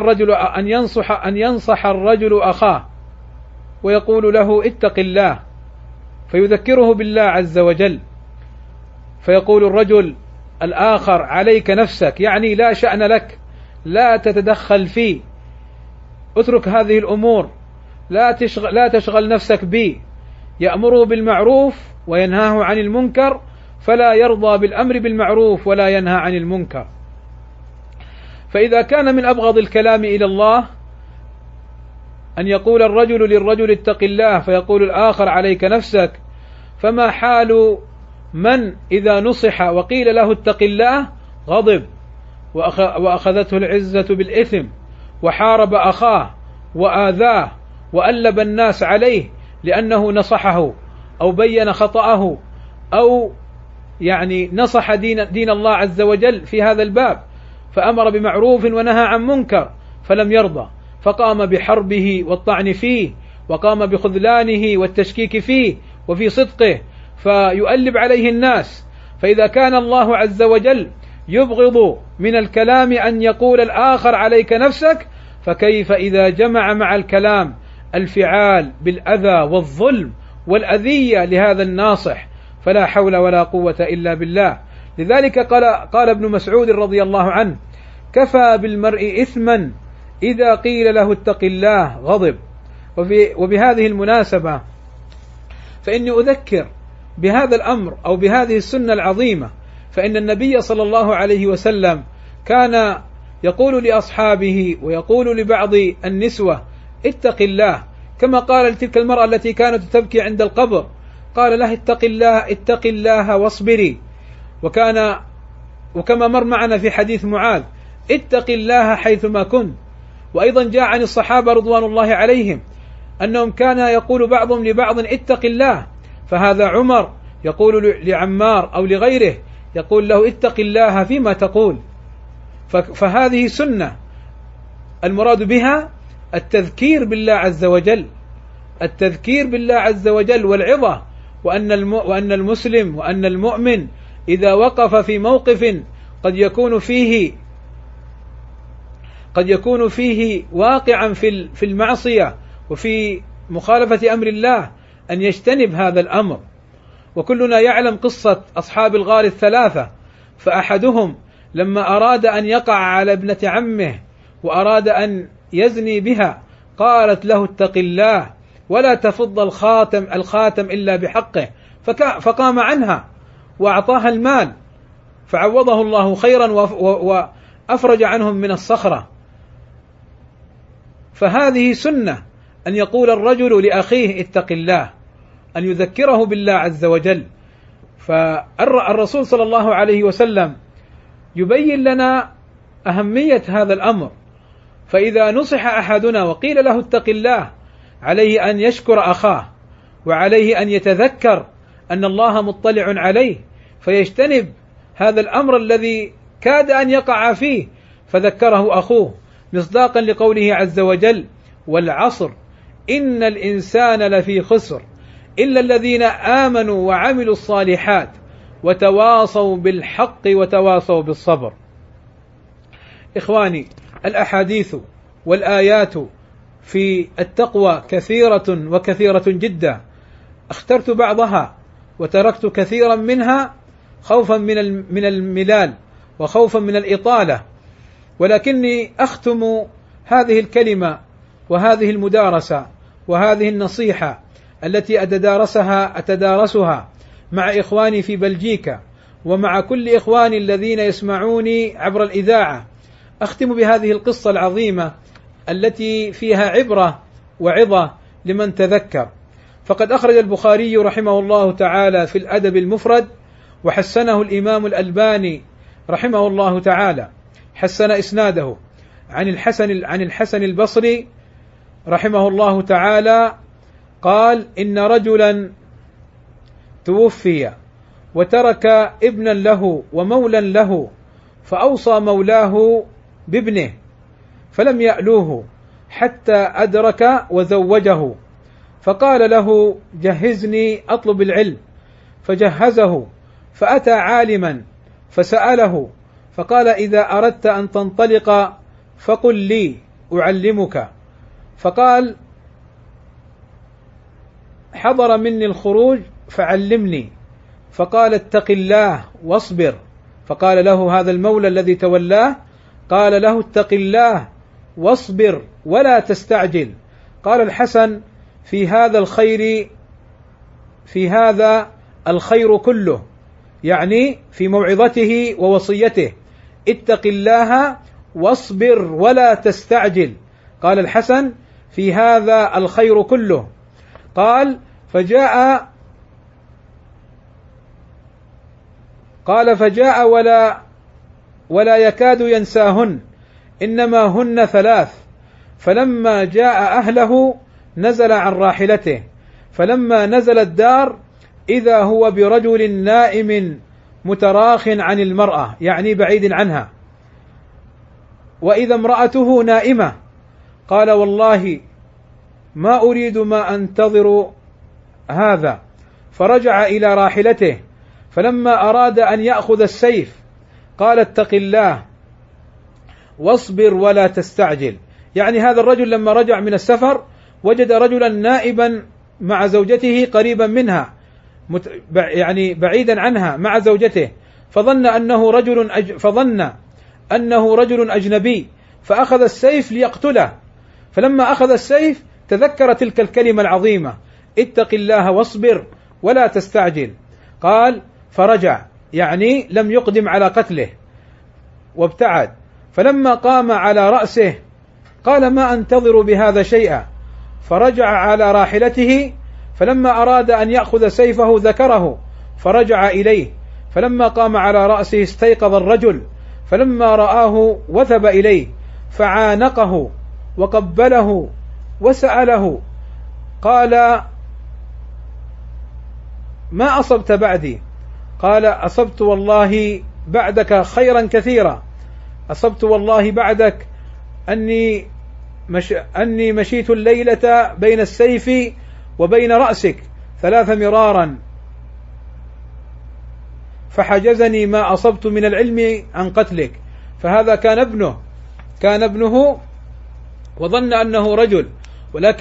ينصح الرجل أخاه ويقول له: اتق الله، فيذكره بالله عز وجل، فيقول الرجل الآخر: عليك نفسك، يعني لا شأن لك، لا تتدخل فيه، اترك هذه الأمور، لا تشغل نفسك بي. يأمره بالمعروف وينهاه عن المنكر، فلا يرضى بالأمر بالمعروف ولا ينهى عن المنكر. فإذا كان من أبغض الكلام إلى الله أن يقول الرجل للرجل اتق الله فيقول الآخر عليك نفسك، فما حال من إذا نصح وقيل له اتق الله غضب وأخذته العزة بالإثم وحارب أخاه وآذاه وألب الناس عليه لأنه نصحه أو بين خطأه أو يعني نصح دين الله عز وجل في هذا الباب، فأمر بمعروف ونهى عن منكر فلم يرضى، فقام بحربه والطعن فيه، وقام بخذلانه والتشكيك فيه وفي صدقه، فيؤلب عليه الناس. فإذا كان الله عز وجل يبغض من الكلام أن يقول الآخر عليك نفسك، فكيف إذا جمع مع الكلام الفعال بالأذى والظلم والأذية لهذا الناصح؟ فلا حول ولا قوة إلا بالله. لذلك قال ابن مسعود رضي الله عنه: كفى بالمرء إثما إذا قيل له اتق الله غضب. وبهذه المناسبة فإني أذكر بهذا الأمر أو بهذه السنة العظيمة، فإن النبي صلى الله عليه وسلم كان يقول لأصحابه ويقول لبعض النسوة اتق الله، كما قال لتلك المرأة التي كانت تبكي عند القبر، قال لها اتق الله واصبري. وكما مر معنا في حديث معاذ اتق الله حيثما كنت. وأيضا جاء عن الصحابة رضوان الله عليهم أنهم كان يقول بعضهم لبعض اتق الله، فهذا عمر يقول لعمار أو لغيره يقول له اتق الله فيما تقول. فهذه سنة المراد بها التذكير بالله عز وجل، التذكير بالله عز وجل والعظة، وأن المسلم وأن المؤمن إذا وقف في موقف قد يكون فيه واقعا في المعصية وفي مخالفة أمر الله أن يجتنب هذا الأمر. وكلنا يعلم قصة أصحاب الغار الثلاثة، فأحدهم لما أراد أن يقع على ابنة عمه وأراد أن يزني بها قالت له اتق الله ولا تفض الخاتم إلا بحقه، فقام عنها وأعطاها المال فعوضه الله خيرا وأفرج عنهم من الصخرة. فهذه سنة أن يقول الرجل لأخيه اتق الله، أن يذكره بالله عز وجل. فالرسول صلى الله عليه وسلم يبين لنا أهمية هذا الأمر، فإذا نصح أحدنا وقيل له اتق الله عليه أن يشكر أخاه، وعليه أن يتذكر أن الله مطلع عليه فيجتنب هذا الأمر الذي كاد أن يقع فيه، فذكره أخوه مصداقا لقوله عز وجل والعصر إن الإنسان لفي خسر إلا الذين آمنوا وعملوا الصالحات وتواصوا بالحق وتواصوا بالصبر. إخواني، الأحاديث والآيات في التقوى كثيرة وكثيرة جدا، اخترت بعضها وتركت كثيرا منها خوفا من الملال وخوفا من الإطالة، ولكني أختم هذه الكلمة وهذه المدارسة وهذه النصيحة التي أتدارسها مع إخواني في بلجيكا ومع كل إخواني الذين يسمعوني عبر الإذاعة. أختم بهذه القصة العظيمة التي فيها عبرة وعظة لمن تذكر. فقد أخرج البخاري رحمه الله تعالى في الأدب المفرد، وحسنه الإمام الألباني رحمه الله تعالى، حسن إسناده عن الحسن البصري رحمه الله تعالى قال إن رجلا توفي وترك ابنا له ومولا له، فأوصى مولاه بابنه فلم يألوه حتى أدرك وزوجه، فقال له جهزني أطلب العلم، فجهزه، فأتى عالما فسأله فقال إذا أردت أن تنطلق فقل لي أعلمك، فقال حضر مني الخروج فعلمني، فقال اتق الله واصبر، فقال له هذا المولى الذي تولاه قال له اتق الله واصبر ولا تستعجل. قال الحسن في هذا الخير كله، يعني في موعظته ووصيته اتق الله واصبر ولا تستعجل. قال الحسن: في هذا الخير كله. قال: فجاء ولا يكاد ينساهن، إنما هن 3. فلما جاء أهله نزل عن راحلته، فلما نزل الدار إذا هو برجل نائم متراخ عن المرأة، يعني بعيد عنها، وإذا امرأته نائمة. قال: والله ما أريد ما أنتظر هذا. فرجع إلى راحلته، فلما أراد أن يأخذ السيف قال: اتق الله واصبر ولا تستعجل. يعني هذا الرجل لما رجع من السفر وجد رجلا نائبا مع زوجته قريبا منها، يعني بعيدا عنها مع زوجته، فظن أنه رجل أجنبي، فأخذ السيف ليقتله. فلما أخذ السيف تذكر تلك الكلمة العظيمة: اتق الله واصبر ولا تستعجل. قال: فرجع، يعني لم يقدم على قتله وابتعد. فلما قام على رأسه قال: ما أنتظر بهذا شيئا. فرجع على راحلته، فلما أراد أن يأخذ سيفه ذكره فرجع إليه. فلما قام على رأسه استيقظ الرجل، فلما رآه وثب إليه فعانقه وقبله وسأله، قال: ما أصبت بعدي؟ قال: أصبت والله بعدك خيرا كثيرا، أصبت والله بعدك أني مشيت الليلة بين السيف وبين رأسك 3 مرارا، فحجزني ما أصبت من العلم عن قتلك. فهذا كان ابنه وظن أنه رجل، ولكن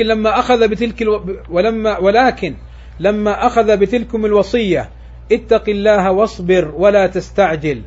لما أخذ بتلكم الوصية: اتق الله واصبر ولا تستعجل،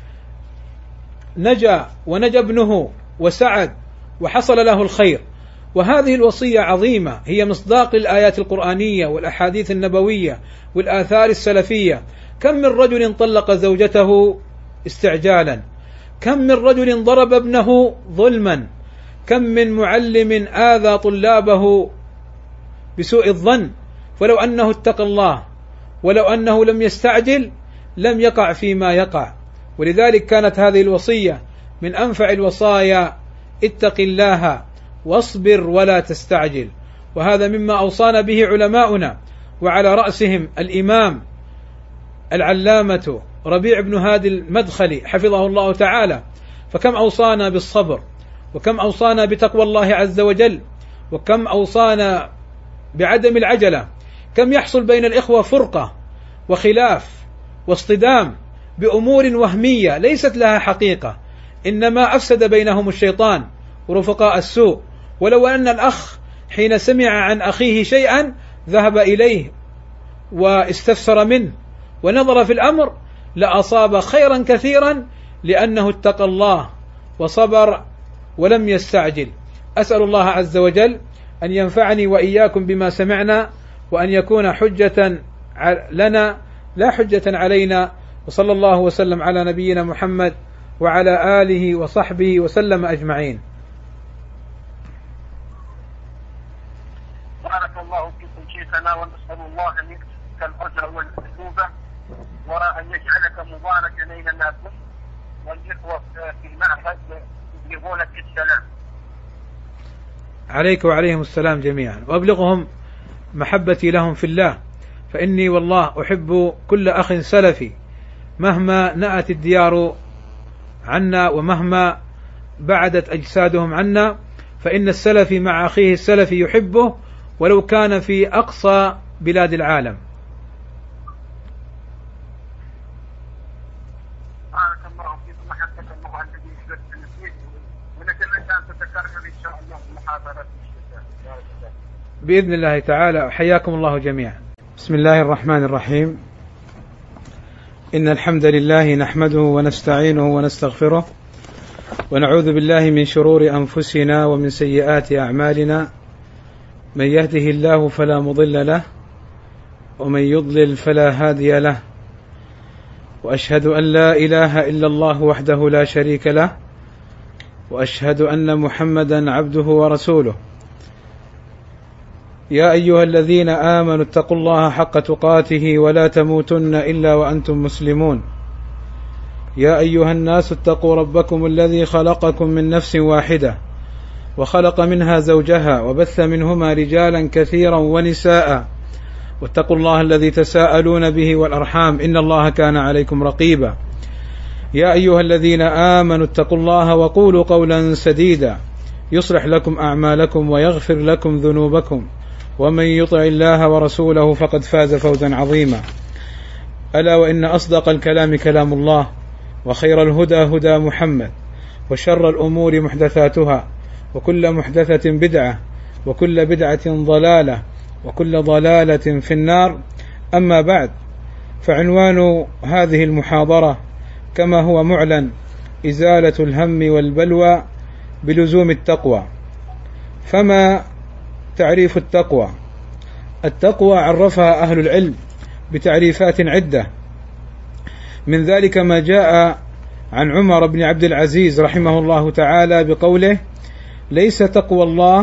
نجا ونجا ابنه وسعد وحصل له الخير. وهذه الوصية عظيمة، هي مصداق الآيات القرآنية والأحاديث النبوية والآثار السلفية. كم من رجل طلق زوجته استعجالا، كم من رجل ضرب ابنه ظلما، كم من معلم آذى طلابه بسوء الظن. ولو أنه اتقى الله ولو أنه لم يستعجل لم يقع فيما يقع. ولذلك كانت هذه الوصية من أنفع الوصايا: اتق الله واصبر ولا تستعجل. وهذا مما أوصانا به علماؤنا، وعلى رأسهم الإمام العلامة ربيع بن هادي المدخلي حفظه الله تعالى. فكم أوصانا بالصبر، وكم أوصانا بتقوى الله عز وجل، وكم أوصانا بعدم العجلة. كم يحصل بين الإخوة فرقة وخلاف واصطدام بأمور وهمية ليست لها حقيقة، إنما أفسد بينهم الشيطان ورفقاء السوء. ولو أن الأخ حين سمع عن أخيه شيئا ذهب إليه واستفسر منه ونظر في الأمر لأصاب خيرا كثيرا، لأنه اتقى الله وصبر ولم يستعجل. أسأل الله عز وجل أن ينفعني وإياكم بما سمعنا، وأن يكون حجة لنا لا حجة علينا. وصلى الله وسلم على نبينا محمد وعلى آله وصحبه وسلم أجمعين. بارك الله فيكم شيخنا، ونسأل الله أن يكتب الأجر والمثوبة، وأن يجعلك مباركا أينما كنت، والإخوة في المعهد يبلغونك السلام. عليك وعليهم السلام جميعا، وأبلغهم محبتي لهم في الله، فإني والله أحب كل أخ سلفي مهما نأت الديار عنا ومهما بعدت أجسادهم عنا، فإن السلفي مع أخيه السلفي يحبه ولو كان في أقصى بلاد العالم. بارك الله فيكم وحفظك الله الذي يحبك فيه، ونتمنى أن تتكرر إن شاء الله المحاضرة بإذن الله تعالى. حياكم الله جميعا. بسم الله الرحمن الرحيم. إن الحمد لله نحمده ونستعينه ونستغفره، ونعوذ بالله من شرور أنفسنا ومن سيئات أعمالنا. من يهده الله فلا مضل له، ومن يضلل فلا هادي له، وأشهد أن لا إله إلا الله وحده لا شريك له، وأشهد أن محمدا عبده ورسوله. يا أيها الذين آمنوا اتقوا الله حق تقاته ولا تموتن إلا وأنتم مسلمون. يا أيها الناس اتقوا ربكم الذي خلقكم من نفس واحدة وخلق منها زوجها وبث منهما رجالا كثيرا ونساء، واتقوا الله الذي تساءلون به والأرحام إن الله كان عليكم رقيبا. يا أيها الذين آمنوا اتقوا الله وقولوا قولا سديدا يصلح لكم أعمالكم ويغفر لكم ذنوبكم، ومن يطع الله ورسوله فقد فاز فوزا عظيما. ألا وإن أصدق الكلام كلام الله، وخير الهدى هدى محمد، وشر الأمور محدثاتها، وكل محدثة بدعة، وكل بدعة ضلالة، وكل ضلالة في النار. أما بعد، فعنوان هذه المحاضرة كما هو معلن: إزالة الهم والبلوى بلزوم التقوى. فما تعريف التقوى؟ التقوى عرفها أهل العلم بتعريفات عدة، من ذلك ما جاء عن عمر بن عبد العزيز رحمه الله تعالى بقوله: ليس تقوى الله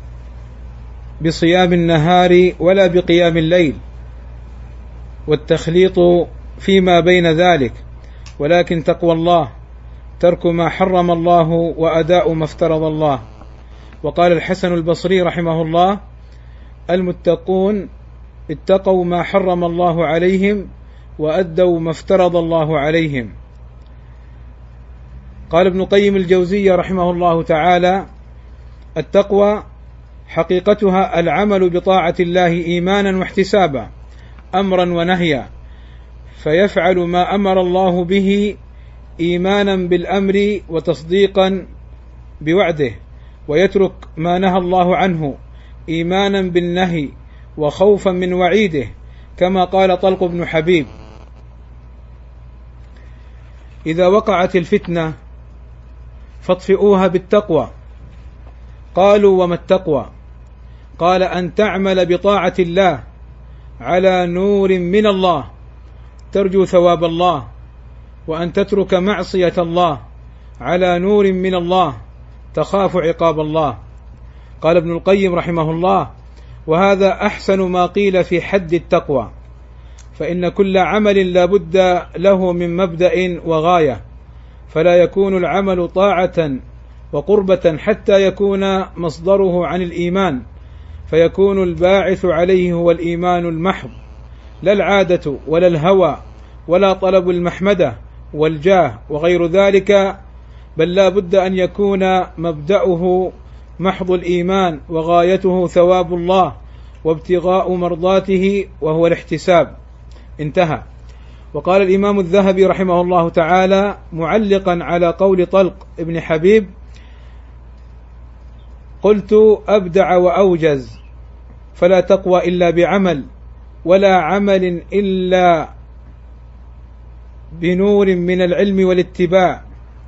بصيام النهار ولا بقيام الليل والتخليط فيما بين ذلك، ولكن تقوى الله ترك ما حرم الله وأداء ما افترض الله. وقال الحسن البصري رحمه الله: المتقون اتقوا ما حرم الله عليهم وأدوا ما افترض الله عليهم. قال ابن قيم الجوزية رحمه الله تعالى: التقوى حقيقتها العمل بطاعة الله إيمانا واحتسابا، أمرا ونهيا، فيفعل ما أمر الله به إيمانا بالأمر وتصديقا بوعده، ويترك ما نهى الله عنه إيمانا بالنهي وخوفا من وعيده، كما قال طلق بن حبيب: إذا وقعت الفتنة فاطفئوها بالتقوى. قالوا: وما التقوى؟ قال: أن تعمل بطاعة الله على نور من الله ترجو ثواب الله، وأن تترك معصية الله على نور من الله تخاف عقاب الله. قال ابن القيم رحمه الله: وهذا أحسن ما قيل في حد التقوى، فإن كل عمل لا بد له من مبدأ وغاية، فلا يكون العمل طاعة وقربة حتى يكون مصدره عن الإيمان، فيكون الباعث عليه هو الإيمان المحض، لا العادة ولا الهوى ولا طلب المحمدة والجاه وغير ذلك، بل لا بد أن يكون مبدأه محض الإيمان وغايته ثواب الله وابتغاء مرضاته وهو الاحتساب. انتهى. وقال الإمام الذهبي رحمه الله تعالى معلقا على قول طلق ابن حبيب: قلت: أبدع وأوجز، فلا تقوى إلا بعمل، ولا عمل إلا بنور من العلم والاتباع،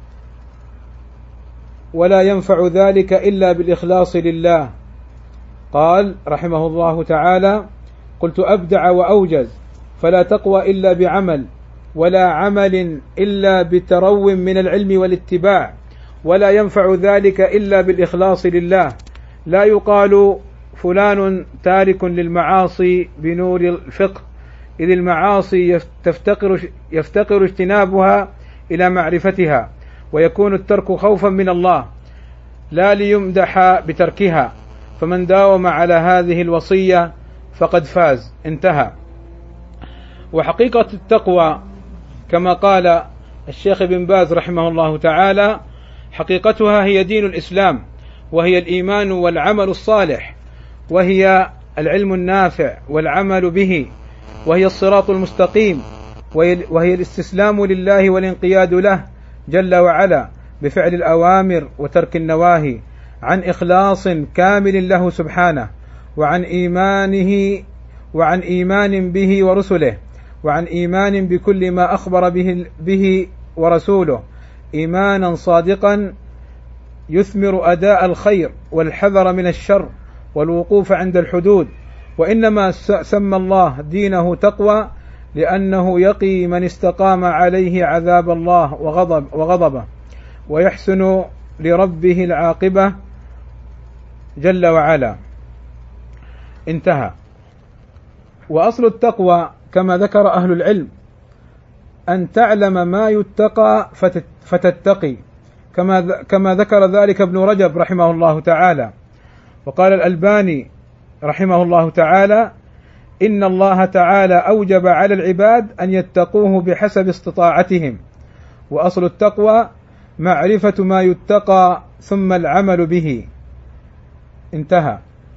ولا ينفع ذلك إلا بالإخلاص لله. قال رحمه الله تعالى: قلت: أبدع وأوجز، فلا تقوى إلا بعمل، ولا عمل إلا بترو من العلم والاتباع، ولا ينفع ذلك إلا بالإخلاص لله. لا يقال فلان تارك للمعاصي بنور الفقه، إذ المعاصي يفتقر اجتنابها إلى معرفتها، ويكون الترك خوفا من الله لا ليمدح بتركها، فمن داوم على هذه الوصية فقد فاز. انتهى. وحقيقة التقوى كما قال الشيخ ابن باز رحمه الله تعالى: حقيقتها هي دين الإسلام، وهي الإيمان والعمل الصالح، وهي العلم النافع والعمل به، وهي الصراط المستقيم، وهي الاستسلام لله والانقياد له جل وعلا بفعل الأوامر وترك النواهي، عن إخلاص كامل له سبحانه، وعن إيمان به ورسله، وعن إيمان بكل ما أخبر به ورسوله، إيمانا صادقا يثمر أداء الخير والحذر من الشر والوقوف عند الحدود. وإنما سمى الله دينه تقوى لأنه يقي من استقام عليه عذاب الله وغضبه، ويحسن لربه العاقبة جل وعلا. انتهى. وأصل التقوى كما ذكر أهل العلم أن تعلم ما يتقى فتتقي، كما ذكر ذلك ابن رجب رحمه الله تعالى. وقال الألباني رحمه الله تعالى: إن الله تعالى أوجب على العباد أن يتقوه بحسب استطاعتهم، وأصل التقوى معرفة ما يتقى ثم العمل به. انتهى.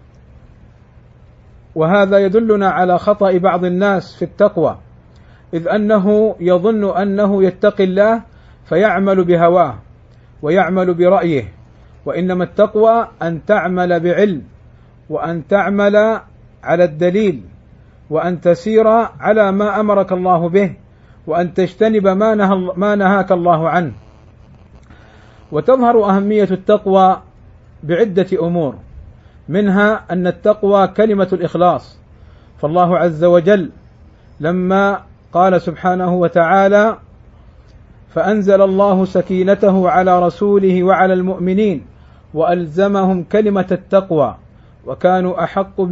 وهذا يدلنا على خطأ بعض الناس في التقوى، إذ أنه يظن أنه يتقي الله فيعمل بهواه ويعمل برأيه، وإنما التقوى أن تعمل بعلم، وأن تعمل على الدليل، وأن تسير على ما أمرك الله به، وأن تجتنب ما نهاك الله عنه. وتظهر أهمية التقوى بعدة أمور، منها أن التقوى كلمة الإخلاص، فالله عز وجل لما قال سبحانه وتعالى: فأنزل الله سكينته على رسوله وعلى المؤمنين وألزمهم كلمة التقوى وكانوا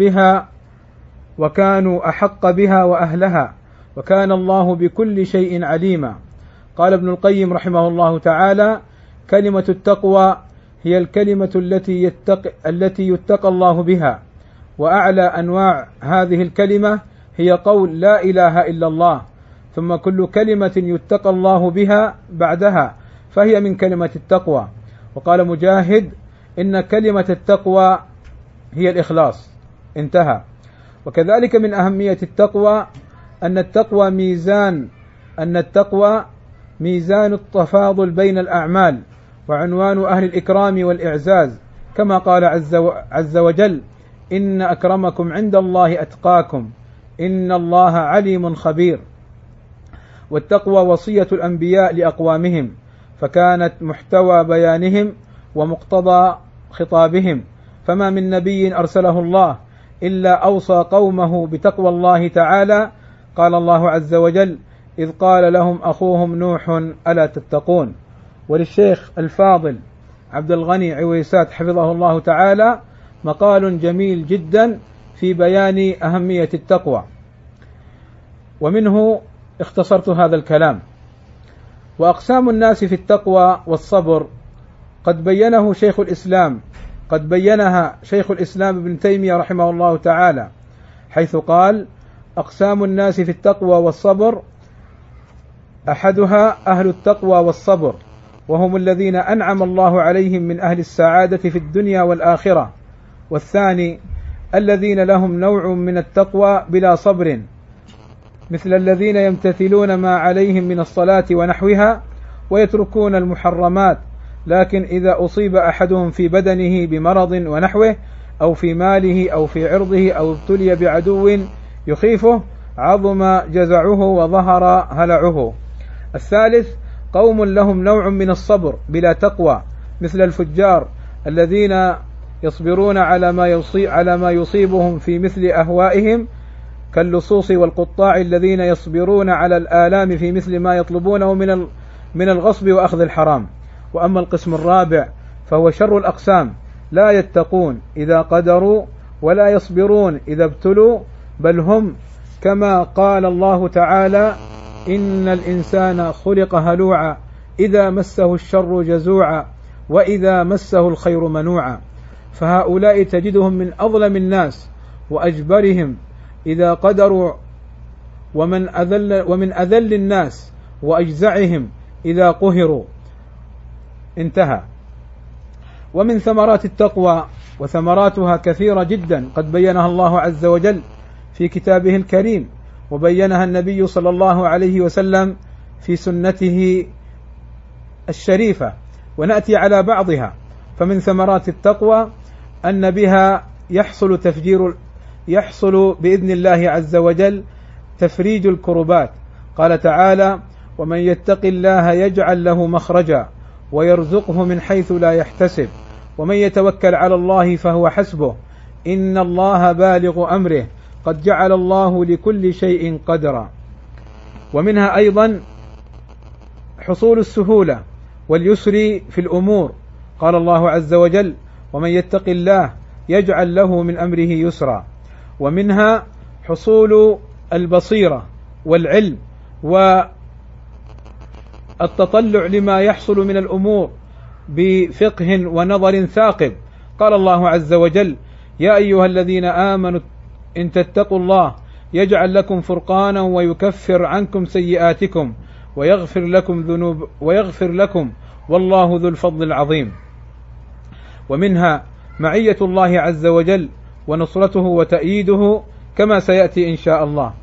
أحق بها وأهلها وكان الله بكل شيء عليما. قال ابن القيم رحمه الله تعالى: كلمة التقوى هي الكلمة التي يتقى الله بها، وأعلى أنواع هذه الكلمة هي قول لا إله إلا الله، ثم كل كلمة يتقى الله بها بعدها فهي من كلمة التقوى. وقال مجاهد: إن كلمة التقوى هي الإخلاص. انتهى. وكذلك من أهمية التقوى أن التقوى ميزان التفاضل بين الأعمال، وعنوان أهل الإكرام والإعزاز، كما قال عز وجل: إن أكرمكم عند الله أتقاكم إن الله عليم خبير. والتقوى وصية الأنبياء لأقوامهم، فكانت محتوى بيانهم ومقتضى خطابهم، فما من نبي أرسله الله إلا أوصى قومه بتقوى الله تعالى. قال الله عز وجل: إذ قال لهم أخوهم نوح ألا تتقون. وللشيخ الفاضل عبد الغني عويسات حفظه الله تعالى مقال جميل جدا في بيان أهمية التقوى، ومنه اختصرت هذا الكلام. وأقسام الناس في التقوى والصبر قد بينها شيخ الإسلام ابن تيمية رحمه الله تعالى، حيث قال: أقسام الناس في التقوى والصبر: أحدها أهل التقوى والصبر، وهم الذين أنعم الله عليهم من أهل السعادة في الدنيا والآخرة. والثاني الذين لهم نوع من التقوى بلا صبر، مثل الذين يمتثلون ما عليهم من الصلاة ونحوها ويتركون المحرمات، لكن إذا أصيب أحدهم في بدنه بمرض ونحوه، أو في ماله أو في عرضه، أو ابتلي بعدو يخيفه، عظم جزعه وظهر هلعه. الثالث قوم لهم نوع من الصبر بلا تقوى، مثل الفجار الذين يصبرون على ما يصيبهم في مثل أهوائهم، كاللصوص والقطاع الذين يصبرون على الآلام في مثل ما يطلبونه من الغصب وأخذ الحرام. وأما القسم الرابع فهو شر الأقسام، لا يتقون إذا قدروا ولا يصبرون إذا ابتلوا، بل هم كما قال الله تعالى: إن الإنسان خلق هلوعا إذا مسه الشر جزوعا وإذا مسه الخير منوعا. فهؤلاء تجدهم من أظلم الناس وأجبرهم إذا قدروا، ومن أذل الناس وأجزعهم إذا قهروا. انتهى. ومن ثمرات التقوى، وثمراتها كثيرة جدا قد بينها الله عز وجل في كتابه الكريم، وبينها النبي صلى الله عليه وسلم في سنته الشريفة، ونأتي على بعضها. فمن ثمرات التقوى أن بها يحصل بإذن الله عز وجل تفريج الكربات. قال تعالى: ومن يتق الله يجعل له مخرجا ويرزقه من حيث لا يحتسب ومن يتوكل على الله فهو حسبه إن الله بالغ أمره قد جعل الله لكل شيء قدرا. ومنها أيضا حصول السهولة واليسر في الأمور. قال الله عز وجل: ومن يتق الله يجعل له من أمره يسرا. ومنها حصول البصيرة والعلم والتطلع لما يحصل من الأمور بفقه ونظر ثاقب. قال الله عز وجل: يا أيها الذين آمنوا إن تتقوا الله يجعل لكم فرقانا ويكفر عنكم سيئاتكم ويغفر لكم والله ذو الفضل العظيم. ومنها معية الله عز وجل ونصرته وتأييده كما سيأتي إن شاء الله.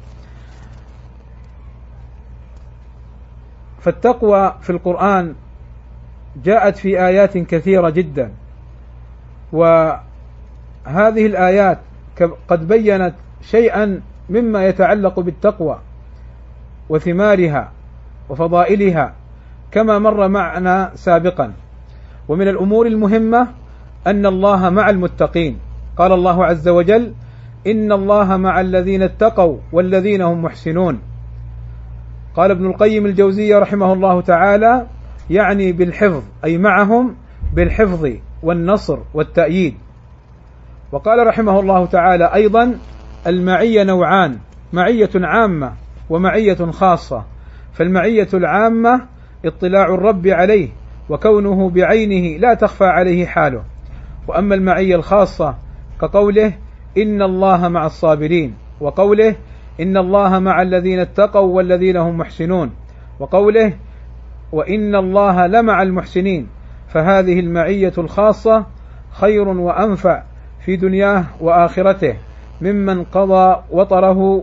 فالتقوى في القرآن جاءت في آيات كثيرة جدا، وهذه الآيات قد بيّنت شيئا مما يتعلق بالتقوى وثمارها وفضائلها كما مر معنا سابقا. ومن الأمور المهمة أن الله مع المتقين. قال الله عز وجل: إن الله مع الذين اتقوا والذين هم محسنون. قال ابن القيم الجوزية رحمه الله تعالى: يعني بالحفظ، أي معهم بالحفظ والنصر والتأييد. وقال رحمه الله تعالى أيضا: المعية نوعان، معية عامة ومعية خاصة. فالمعية العامة اطلاع الرب عليه وكونه بعينه لا تخفى عليه حاله. وأما المعية الخاصة كقوله: إن الله مع الصابرين، وقوله: إن الله مع الذين اتقوا والذين هم محسنون، وقوله: وإن الله لمع المحسنين. فهذه المعية الخاصة خير وأنفع في دنياه وآخرته ممن قضى وطره.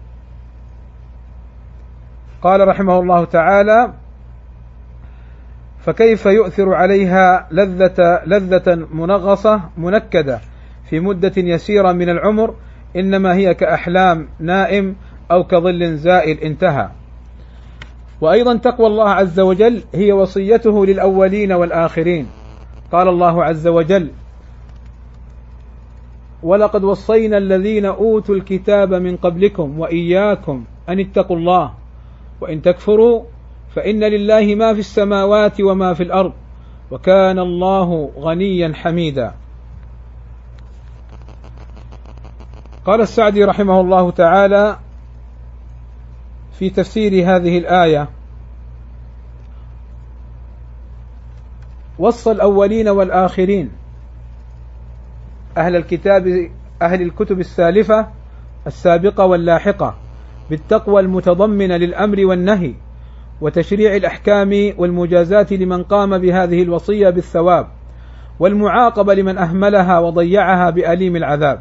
قال رحمه الله تعالى: فكيف يؤثر عليها لذة منغصة منكدة في مدة يسيرة من العمر، إنما هي كأحلام نائم أو كظل زائل. انتهى. وأيضا تقوى الله عز وجل هي وصيته للأولين والآخرين. قال الله عز وجل: ولقد وصينا الذين أوتوا الكتاب من قبلكم وإياكم أن اتقوا الله وإن تكفروا فإن لله ما في السماوات وما في الأرض وكان الله غنيا حميدا. قال السعدي رحمه الله تعالى في تفسير هذه الآية: وصى الأولين والآخرين أهل الكتب السالفة السابقة واللاحقة بالتقوى المتضمنة للأمر والنهي وتشريع الأحكام والمجازات لمن قام بهذه الوصية بالثواب، والمعاقبة لمن أهملها وضيعها بأليم العذاب.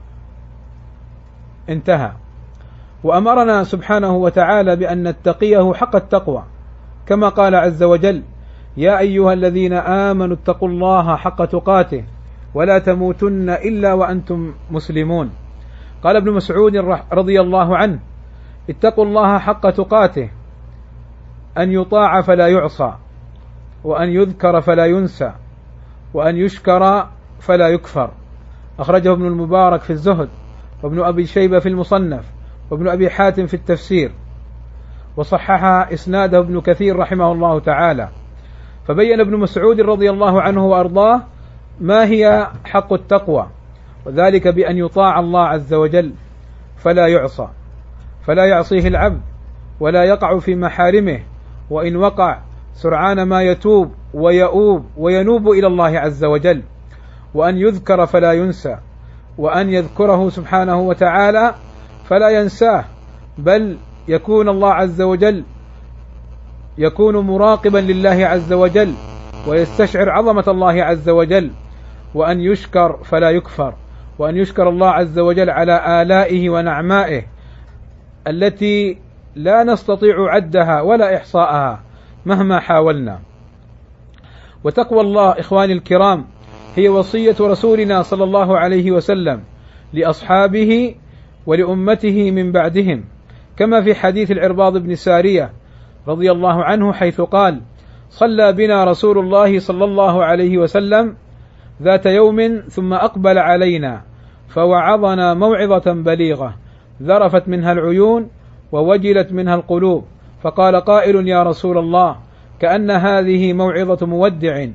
انتهى. وأمرنا سبحانه وتعالى بأن نتقيه حق التقوى كما قال عز وجل: يا أيها الذين آمنوا اتقوا الله حق تقاته ولا تموتن إلا وأنتم مسلمون. قال ابن مسعود رضي الله عنه: اتقوا الله حق تقاته، أن يطاع فلا يعصى، وأن يذكر فلا ينسى، وأن يشكر فلا يكفر. أخرجه ابن المبارك في الزهد، وابن أبي شيبة في المصنف، وابن أبي حاتم في التفسير، وصحح إسناده ابن كثير رحمه الله تعالى. فبين ابن مسعود رضي الله عنه وأرضاه ما هي حق التقوى، وذلك بأن يطاع الله عز وجل فلا يعصى، فلا يعصيه العبد ولا يقع في محارمه، وإن وقع سرعان ما يتوب ويؤوب وينوب إلى الله عز وجل. وأن يذكر فلا ينسى، وأن يذكره سبحانه وتعالى فلا ينساه، بل يكون الله عز وجل يكون مراقبا لله عز وجل ويستشعر عظمة الله عز وجل. وأن يشكر فلا يكفر، وأن يشكر الله عز وجل على آلائه ونعمائه التي لا نستطيع عدها ولا إحصاءها مهما حاولنا. وتقوى الله إخواني الكرام هي وصية رسولنا صلى الله عليه وسلم لأصحابه ولأمته من بعدهم، كما في حديث العرباض بن سارية رضي الله عنه حيث قال: صلى بنا رسول الله صلى الله عليه وسلم ذات يوم ثم أقبل علينا فوعظنا موعظة بليغة ذرفت منها العيون ووجلت منها القلوب، فقال قائل: يا رسول الله، كأن هذه موعظة مودع،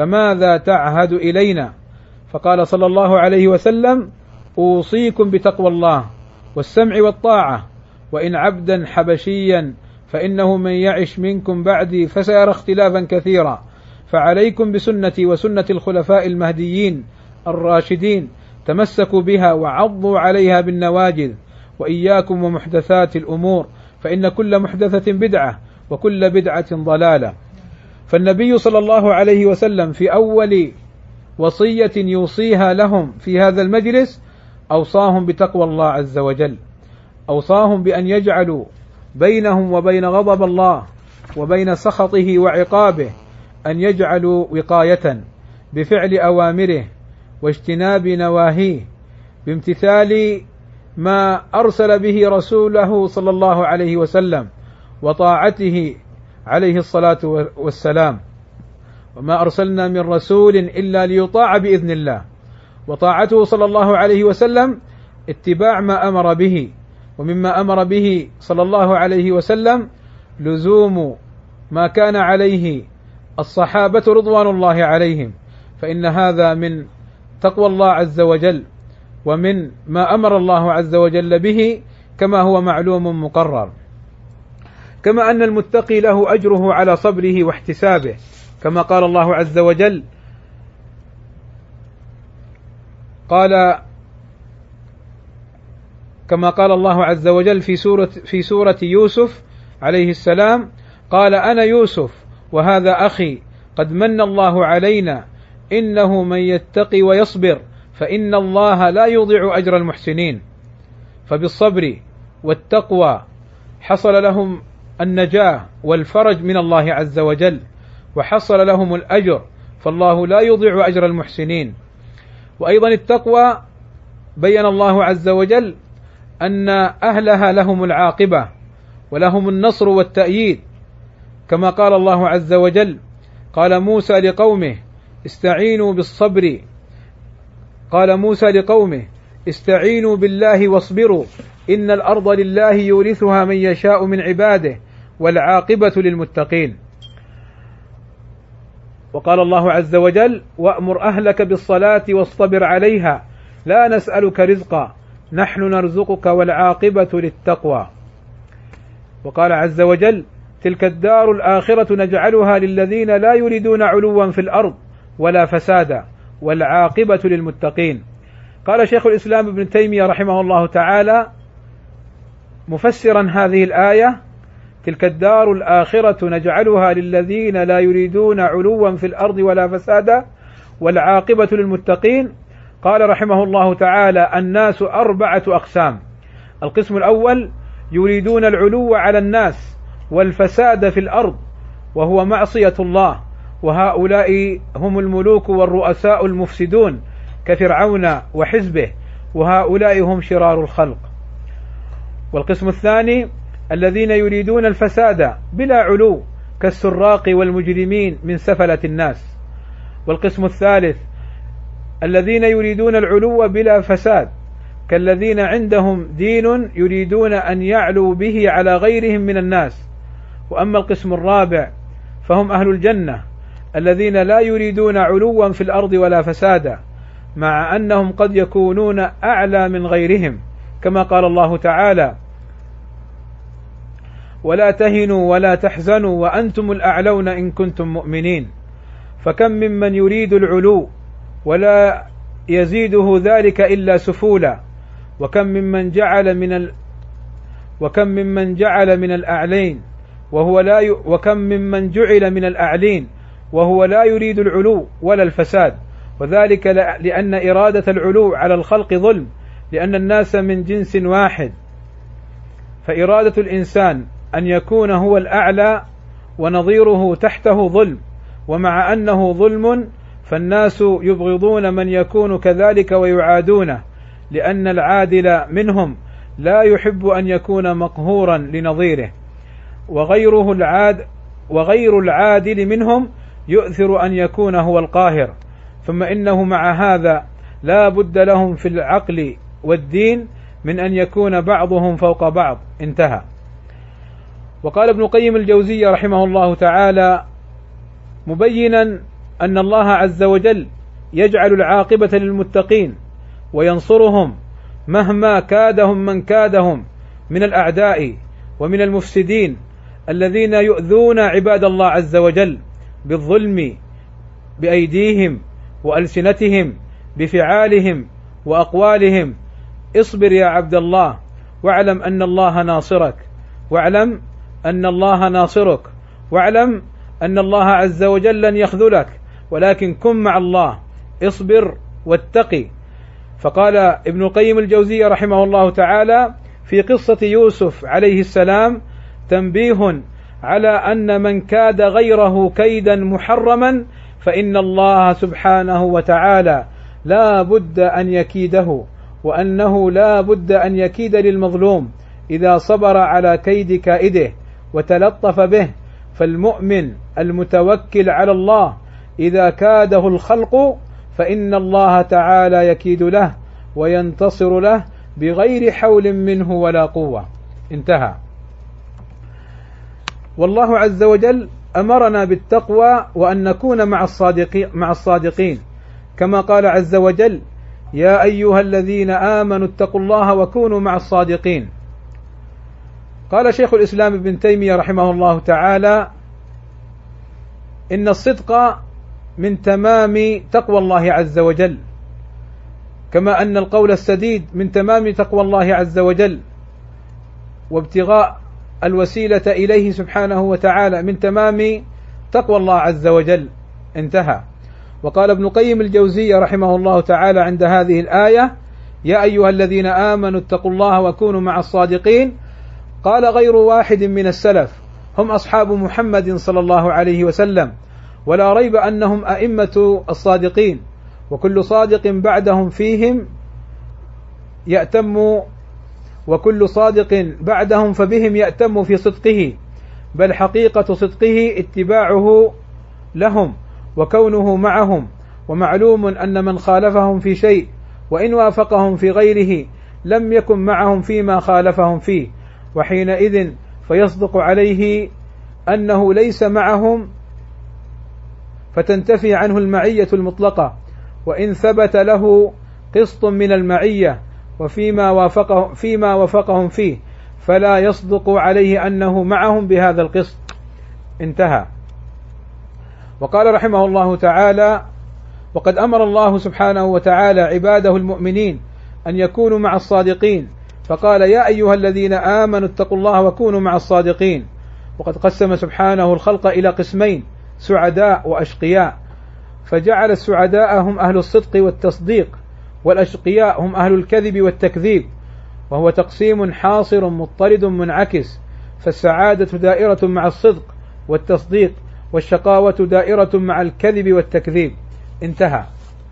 فماذا تعهد إلينا؟ فقال صلى الله عليه وسلم: أوصيكم بتقوى الله والسمع والطاعة، وإن عبدا حبشيا فإنه من يعش منكم بعدي فسيرى اختلافا كثيرا، فعليكم بسنتي وسنة الخلفاء المهديين الراشدين، تمسكوا بها وعضوا عليها بالنواجذ، وإياكم ومحدثات الأمور، فإن كل محدثة بدعة وكل بدعة ضلالة. فالنبي صلى الله عليه وسلم في أول وصية يوصيها لهم في هذا المجلس أوصاهم بتقوى الله عز وجل، أوصاهم بأن يجعلوا بينهم وبين غضب الله وبين سخطه وعقابه أن يجعلوا وقاية بفعل أوامره واجتناب نواهيه، بامتثال ما أرسل به رسوله صلى الله عليه وسلم وطاعته عليه الصلاة والسلام. وما أرسلنا من رسول إلا ليطاع بإذن الله، وطاعته صلى الله عليه وسلم اتباع ما أمر به، ومما أمر به صلى الله عليه وسلم لزوم ما كان عليه الصحابة رضوان الله عليهم، فإن هذا من تقوى الله عز وجل ومن ما أمر الله عز وجل به، كما هو معلوم مقرر. كما أن المتقي له أجره على صبره واحتسابه، كما قال الله عز وجل: كما قال الله عز وجل في سورة يوسف عليه السلام: قال أنا يوسف وهذا أخي قد من الله علينا إنه من يتقي ويصبر فإن الله لا يضيع أجر المحسنين. فبالصبر والتقوى حصل لهم النجاة والفرج من الله عز وجل، وحصل لهم الأجر، فالله لا يضيع أجر المحسنين. وأيضا التقوى بين الله عز وجل أن أهلها لهم العاقبة ولهم النصر والتأييد، كما قال الله عز وجل: قال موسى لقومه استعينوا بالصبر، قال موسى لقومه استعينوا بالله واصبروا إن الأرض لله يورثها من يشاء من عباده والعاقبة للمتقين. وقال الله عز وجل: وأمر أهلك بالصلاة واصطبر عليها لا نسألك رزقا نحن نرزقك والعاقبة للتقوى. وقال عز وجل: تلك الدار الآخرة نجعلها للذين لا يريدون علوا في الأرض ولا فسادا والعاقبة للمتقين. قال شيخ الإسلام ابن تيمية رحمه الله تعالى مفسرا هذه الآية: تلك الدار الآخرة نجعلها للذين لا يريدون علوا في الأرض ولا فسادا والعاقبة للمتقين. قال رحمه الله تعالى: الناس 4 أقسام: القسم الأول يريدون العلو على الناس والفساد في الأرض وهو معصية الله، وهؤلاء هم الملوك والرؤساء المفسدون كفرعون وحزبه، وهؤلاء هم شرار الخلق. والقسم الثاني الذين يريدون الفساد بلا علو كالسراق والمجرمين من سفلة الناس. والقسم الثالث الذين يريدون العلو بلا فساد كالذين عندهم دين يريدون أن يعلوا به على غيرهم من الناس. وأما القسم الرابع فهم أهل الجنة الذين لا يريدون علوا في الأرض ولا فسادا، مع أنهم قد يكونون أعلى من غيرهم، كما قال الله تعالى: ولا تهنوا ولا تحزنوا وأنتم الأعلون إن كنتم مؤمنين. فكم ممن يريد العلو ولا يزيده ذلك إلا سفولا، وكم ممن جعل من الأعلين وكم ممن جعل من الأعلين وهو لا يريد العلو ولا الفساد، وذلك لأن إرادة العلو على الخلق ظلم، لأن الناس من جنس واحد، فإرادة الإنسان أن يكون هو الأعلى ونظيره تحته ظلم، ومع أنه ظلم فالناس يبغضون من يكون كذلك ويعادونه، لأن العادل منهم لا يحب أن يكون مقهورا لنظيره، وغير العادل منهم يؤثر أن يكون هو القاهر. ثم إنه مع هذا لا بد لهم في العقل والدين من أن يكون بعضهم فوق بعض. انتهى. وقال ابن قيم الجوزية رحمه الله تعالى مبينا أن الله عز وجل يجعل العاقبة للمتقين وينصرهم مهما كادهم من كادهم من الأعداء ومن المفسدين الذين يؤذون عباد الله عز وجل بالظلم بأيديهم وألسنتهم بفعالهم وأقوالهم. اصبر يا عبد الله واعلم أن الله ناصرك، واعلم أن الله ناصرك، واعلم أن الله عز وجل لن يخذلك، ولكن كن مع الله، اصبر واتقي. فقال ابن القيم الجوزية رحمه الله تعالى في قصة يوسف عليه السلام تنبيه على أن من كاد غيره كيدا محرما فإن الله سبحانه وتعالى لا بد أن يكيده، وأنه لا بد أن يكيد للمظلوم إذا صبر على كيد كائده وتلطف به. فالمؤمن المتوكل على الله إذا كاده الخلق فإن الله تعالى يكيد له وينتصر له بغير حول منه ولا قوة. انتهى. والله عز وجل أمرنا بالتقوى وأن نكون مع الصادقين كما قال عز وجل: يا أيها الذين آمنوا اتقوا الله وكونوا مع الصادقين. قال شيخ الإسلام ابن تيمية رحمه الله تعالى: إن الصدق من تمام تقوى الله عز وجل، كما أن القول السديد من تمام تقوى الله عز وجل، وابتغاء الوسيلة إليه سبحانه وتعالى من تمام تقوى الله عز وجل. انتهى. وقال ابن قيم الجوزية رحمه الله تعالى عند هذه الآية: يا أيها الذين آمنوا اتقوا الله وكونوا مع الصادقين. قال غير واحد من السلف هم أصحاب محمد صلى الله عليه وسلم، ولا ريب أنهم أئمة الصادقين، وكل صادق بعدهم فيهم يأتم، وكل صادق بعدهم فبهم يأتم في صدقه، بل حقيقة صدقه اتباعه لهم وكونه معهم. ومعلوم أن من خالفهم في شيء وإن وافقهم في غيره لم يكن معهم فيما خالفهم فيه، وحينئذ فيصدق عليه أنه ليس معهم فتنتفي عنه المعية المطلقة، وإن ثبت له قسط من المعية فيما وافقهم فيه فلا يصدق عليه أنه معهم بهذا القسط. انتهى. وقال رحمه الله تعالى: وقد أمر الله سبحانه وتعالى عباده المؤمنين أن يكونوا مع الصادقين، فقال: يا أيها الذين آمنوا اتقوا الله وكونوا مع الصادقين. وقد قسم سبحانه الخلق إلى قسمين: سعداء وأشقياء، فجعل السعداء هم أهل الصدق والتصديق، والأشقياء هم أهل الكذب والتكذيب، وهو تقسيم حاصر مضطرد منعكس، فالسعادة دائرة مع الصدق والتصديق، والشقاوة دائرة مع الكذب والتكذيب. انتهى.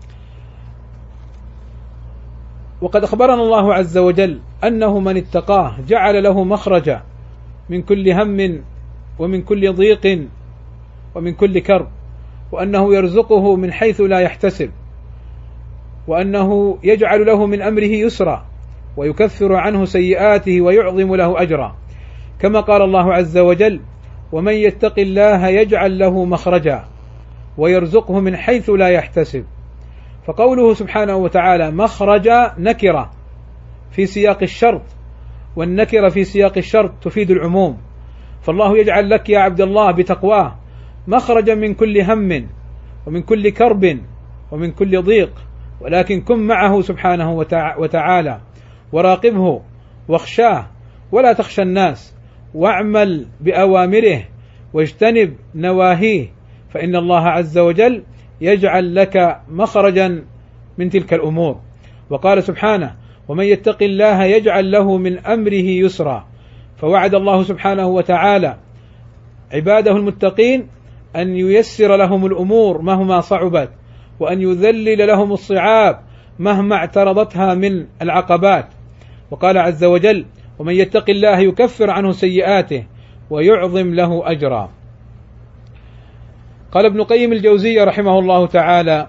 وقد أخبرنا الله عز وجل أنه من اتقاه جعل له مخرجا من كل هم ومن كل ضيق ومن كل كرب، وأنه يرزقه من حيث لا يحتسب، وأنه يجعل له من أمره يسرا، ويكفر عنه سيئاته ويعظم له أجرا، كما قال الله عز وجل: ومن يتق الله يجعل له مخرجا ويرزقه من حيث لا يحتسب. فقوله سبحانه وتعالى مخرجا نكرة في سياق الشرط، والنكرة في سياق الشرط تفيد العموم، فالله يجعل لك يا عبد الله بتقواه مخرجا من كل هم ومن كل كرب ومن كل ضيق، ولكن كن معه سبحانه وتعالى، وراقبه واخشاه، ولا تخشى الناس، واعمل بأوامره واجتنب نواهيه، فإن الله عز وجل يجعل لك مخرجا من تلك الأمور. وقال سبحانه: ومن يتق الله يجعل له من أمره يسرا. فوعد الله سبحانه وتعالى عباده المتقين أن ييسر لهم الأمور مهما صعبت، وأن يذلل لهم الصعاب مهما اعترضتها من العقبات. وقال عز وجل: ومن يتق الله يكفر عنه سيئاته ويعظم له أجرا. قال ابن قيم الجوزية رحمه الله تعالى: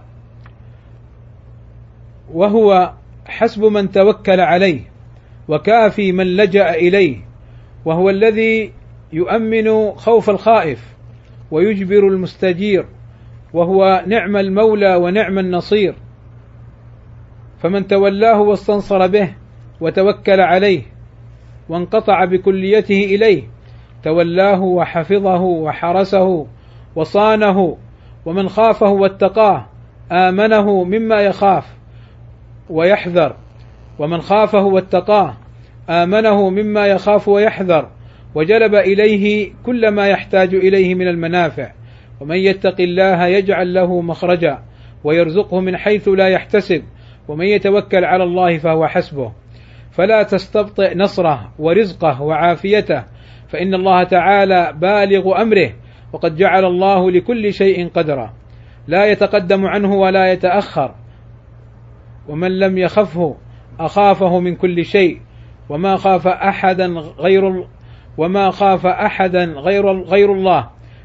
وهو حسب من توكل عليه، وكافي من لجأ إليه، وهو الذي يؤمن خوف الخائف، ويجبر المستجير، وهو نعم المولى ونعم النصير، فمن تولاه واستنصر به وتوكل عليه وانقطع بكليته إليه تولاه وحفظه وحرسه وصانه، ومن خافه واتقاه آمنه مما يخاف ويحذر، ومن خافه واتقاه آمنه مما يخاف ويحذر، وجلب إليه كل ما يحتاج إليه من المنافع. ومن يتق الله يجعل له مخرجا ويرزقه من حيث لا يحتسب، ومن يتوكل على الله فهو حسبه. فلا تستبطئ نصره ورزقه وعافيته، فإن الله تعالى بالغ أمره، وقد جعل الله لكل شيء قدرا، لا يتقدم عنه ولا يتأخر. ومن لم يخفه أخافه من كل شيء، وما خاف أحدا غير الله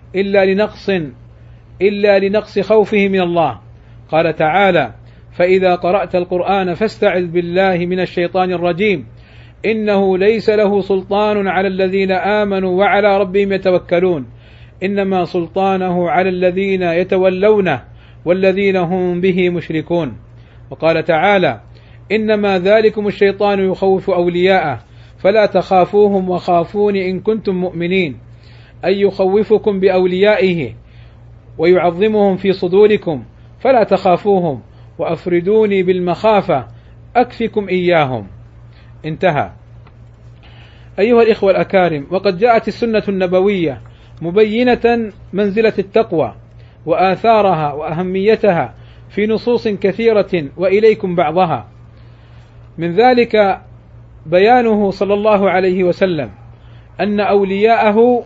إلا لنقص خوفه من الله. قال تعالى: فإذا قرأت القرآن فاستعذ بالله من الشيطان الرجيم إنه ليس له سلطان على الذين آمنوا وعلى ربهم يتوكلون، إنما سلطانه على الذين يتولونه والذين هم به مشركون. وقال تعالى: إنما ذلكم الشيطان يخوف أولياءه فلا تخافوهم وخافون إن كنتم مؤمنين، أي يخوفكم بأوليائه ويعظمهم في صدوركم، فلا تخافوهم وأفردوني بالمخافة أكفكم إياهم. انتهى. أيها الإخوة الأكارم، وقد جاءت السنة النبوية مبينة منزلة التقوى وآثارها وأهميتها في نصوص كثيرة، وإليكم بعضها. من ذلك بيانه صلى الله عليه وسلم أن أولياءه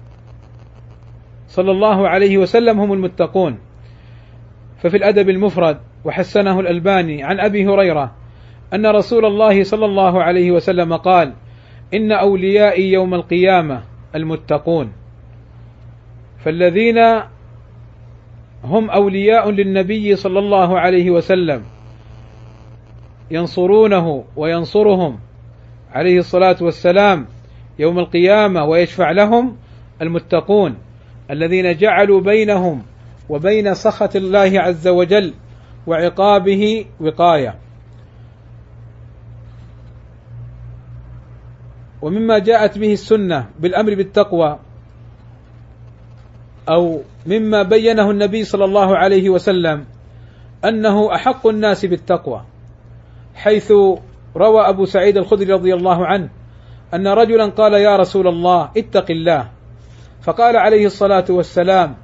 صلى الله عليه وسلم هم المتقون. ففي الأدب المفرد وحسنه الألباني عن أبي هريرة أن رسول الله صلى الله عليه وسلم قال: إن أوليائي يوم القيامة المتقون. فالذين هم أولياء للنبي صلى الله عليه وسلم ينصرونه وينصرهم عليه الصلاة والسلام يوم القيامة ويشفع لهم المتقون، الذين جعلوا بينهم وبين سخط الله عز وجل وعقابه وقاية. ومما جاءت به السنة بالأمر بالتقوى، أو مما بينه النبي صلى الله عليه وسلم، أنه أحق الناس بالتقوى، حيث روى أبو سعيد الخدري رضي الله عنه أن رجلا قال: يا رسول الله اتق الله. فقال عليه الصلاة والسلام: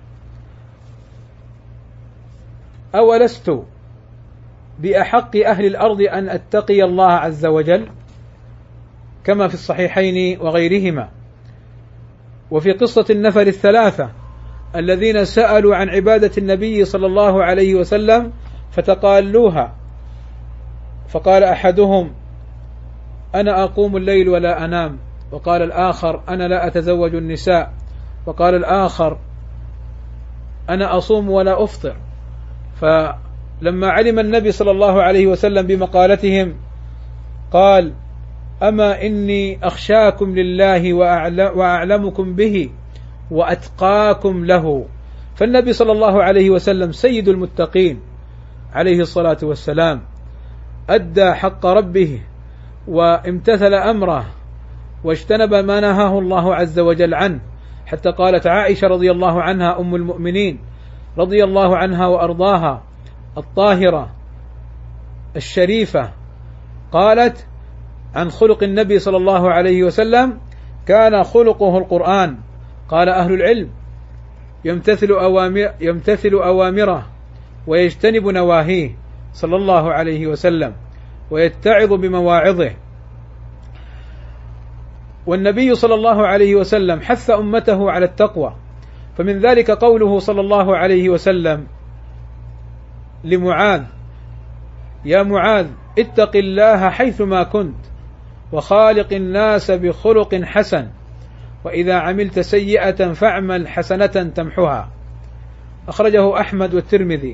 أولست بأحق أهل الأرض أن أتقي الله عز وجل؟ كما في الصحيحين وغيرهما. وفي قصة النفر الثلاثة الذين سألوا عن عبادة النبي صلى الله عليه وسلم فتقالوها، فقال أحدهم: أنا أقوم الليل ولا أنام، وقال الآخر: أنا لا أتزوج النساء، وقال الآخر: أنا أصوم ولا أفطر. فلما علم النبي صلى الله عليه وسلم بمقالتهم قال: أما إني أخشاكم لله وأعلمكم به وأتقاكم له. فالنبي صلى الله عليه وسلم سيد المتقين عليه الصلاة والسلام، أدى حق ربه وامتثل أمره واجتنب ما نهاه الله عز وجل عنه، حتى قالت عائشة رضي الله عنها أم المؤمنين رضي الله عنها وأرضاها الطاهرة الشريفة، قالت عن خلق النبي صلى الله عليه وسلم: كان خلقه القرآن. قال أهل العلم: يمتثل أوامره ويجتنب نواهيه صلى الله عليه وسلم ويتعظ بمواعظه. والنبي صلى الله عليه وسلم حث أمته على التقوى، فمن ذلك قوله صلى الله عليه وسلم لمعاذ: يا معاذ اتق الله حيثما كنت وخالق الناس بخلق حسن، وإذا عملت سيئة فاعمل حسنة تمحها. أخرجه أحمد والترمذي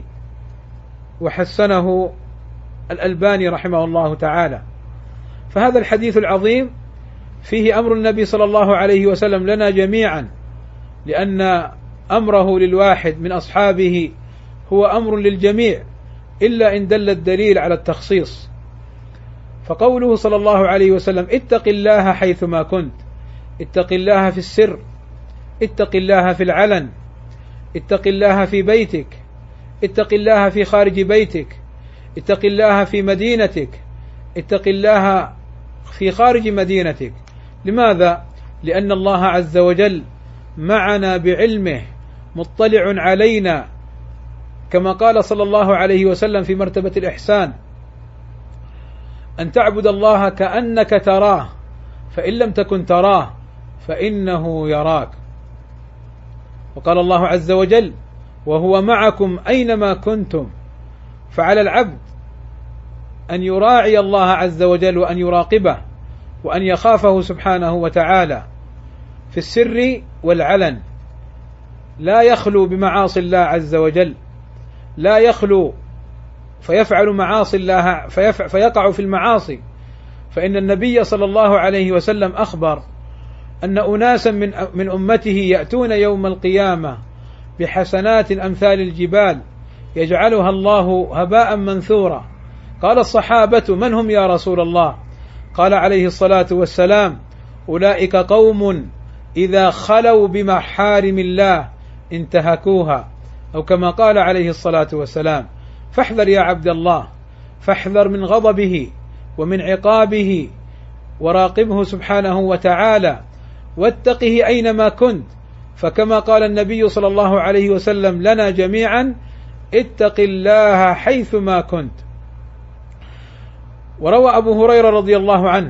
وحسنه الألباني رحمه الله تعالى. فهذا الحديث العظيم فيه أمر النبي صلى الله عليه وسلم لنا جميعا، لأن أمره للواحد من أصحابه هو أمر للجميع إلا إن دل الدليل على التخصيص. فقوله صلى الله عليه وسلم اتق الله حيثما كنت، اتق الله في السر، اتق الله في العلن، اتق الله في بيتك، اتق الله في خارج بيتك، اتق الله في مدينتك، اتق الله في خارج مدينتك. لماذا؟ لأن الله عز وجل معنا بعلمه، مطلع علينا، كما قال صلى الله عليه وسلم في مرتبة الإحسان: أن تعبد الله كأنك تراه، فإن لم تكن تراه فإنه يراك. وقال الله عز وجل: وهو معكم أينما كنتم. فعلى العبد أن يراعي الله عز وجل، وأن يراقبه، وأن يخافه سبحانه وتعالى في السر والعلن، لا يخلو بمعاصي الله عز وجل، لا يخلو فيفعل معاصي الله، فيقع في المعاصي. فإن النبي صلى الله عليه وسلم أخبر أن أناسا من أمته يأتون يوم القيامة بحسنات أمثال الجبال يجعلها الله هباء منثورا. قال الصحابة: من هم يا رسول الله؟ قال عليه الصلاة والسلام: أولئك قوم إذا خلوا بمحارم الله انتهكوها، أو كما قال عليه الصلاة والسلام. فاحذر يا عبد الله، فاحذر من غضبه ومن عقابه، وراقبه سبحانه وتعالى، واتقه أينما كنت. فكما قال النبي صلى الله عليه وسلم لنا جميعا: اتق الله حيثما كنت. وروى أبو هريرة رضي الله عنه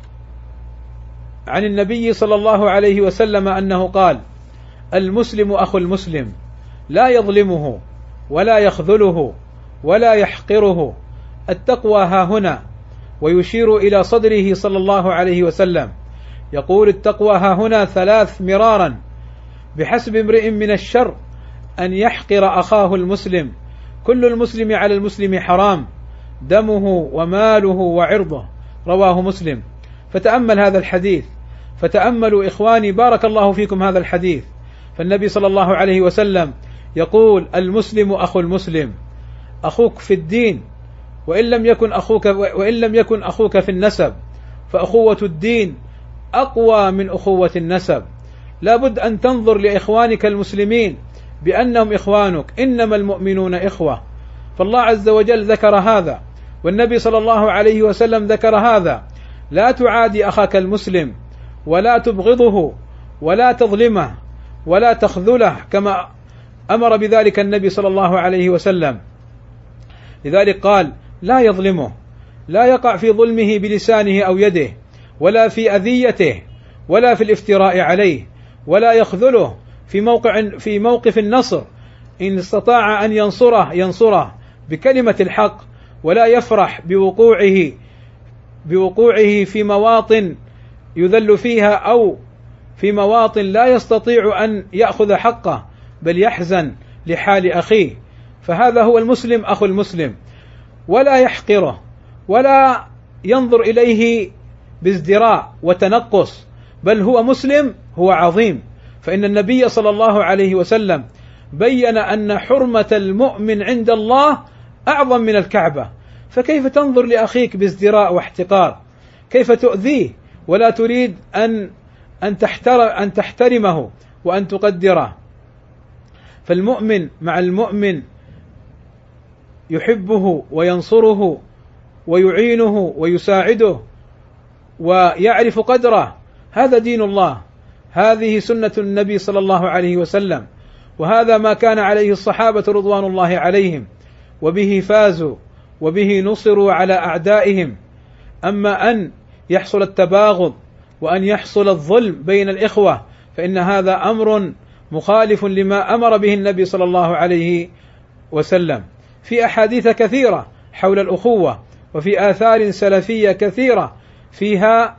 عن النبي صلى الله عليه وسلم أنه قال: المسلم أخو المسلم، لا يظلمه ولا يخذله ولا يحقره. التقوى ها هنا، ويشير إلى صدره صلى الله عليه وسلم، يقول: التقوى ها هنا 3 مرارا: بحسب امرئ من الشر أن يحقر أخاه المسلم، كل المسلم على المسلم حرام، دمه وماله وعرضه. رواه مسلم. فتأمل هذا الحديث، فتأملوا إخواني بارك الله فيكم هذا الحديث. فالنبي صلى الله عليه وسلم يقول: المسلم أخو المسلم، أخوك في الدين، وإن لم يكن أخوك في النسب، فأخوة الدين أقوى من أخوة النسب. لا بد أن تنظر لإخوانك المسلمين بأنهم إخوانك، إنما المؤمنون إخوة. فالله عز وجل ذكر هذا، والنبي صلى الله عليه وسلم ذكر هذا: لا تعادي أخاك المسلم، ولا تبغضه، ولا تظلمه، ولا تخذله، كما أمر بذلك النبي صلى الله عليه وسلم. لذلك قال: لا يظلمه، لا يقع في ظلمه بلسانه أو يده، ولا في أذيته، ولا في الافتراء عليه، ولا يخذله في موقف النصر، إن استطاع أن ينصره بكلمة الحق، ولا يفرح بوقوعه في مواطن يذل فيها، أو في مواطن لا يستطيع أن يأخذ حقه، بل يحزن لحال أخيه. فهذا هو المسلم أخو المسلم، ولا يحقره، ولا ينظر إليه بازدراء وتنقص، بل هو مسلم، هو عظيم. فإن النبي صلى الله عليه وسلم بين أن حرمة المؤمن عند الله أعظم من الكعبة. فكيف تنظر لأخيك بازدراء واحتقار؟ كيف تؤذيه ولا تريد أن تحترمه وأن تقدره؟ فالمؤمن مع المؤمن يحبه وينصره ويعينه ويساعده ويعرف قدره. هذا دين الله، هذه سنة النبي صلى الله عليه وسلم، وهذا ما كان عليه الصحابة رضوان الله عليهم، وبه فازوا وبه نصروا على أعدائهم. أما أن يحصل التباغض وأن يحصل الظلم بين الإخوة فإن هذا أمر مخالف لما أمر به النبي صلى الله عليه وسلم في أحاديث كثيرة حول الأخوة، وفي آثار سلفية كثيرة فيها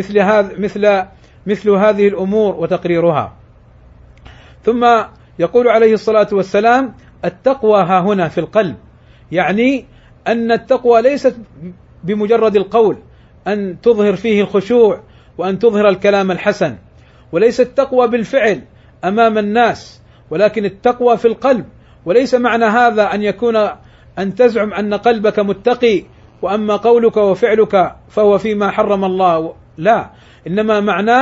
مثل هذه الأمور وتقريرها. ثم يقول عليه الصلاة والسلام: التقوى ها هنا في القلب، يعني أن التقوى ليست بمجرد القول، أن تظهر فيه الخشوع وأن تظهر الكلام الحسن، وليس التقوى بالفعل أمام الناس، ولكن التقوى في القلب، وليس معنى هذا أن تزعم أن قلبك متقي وأما قولك وفعلك فهو فيما حرم الله، لا، إنما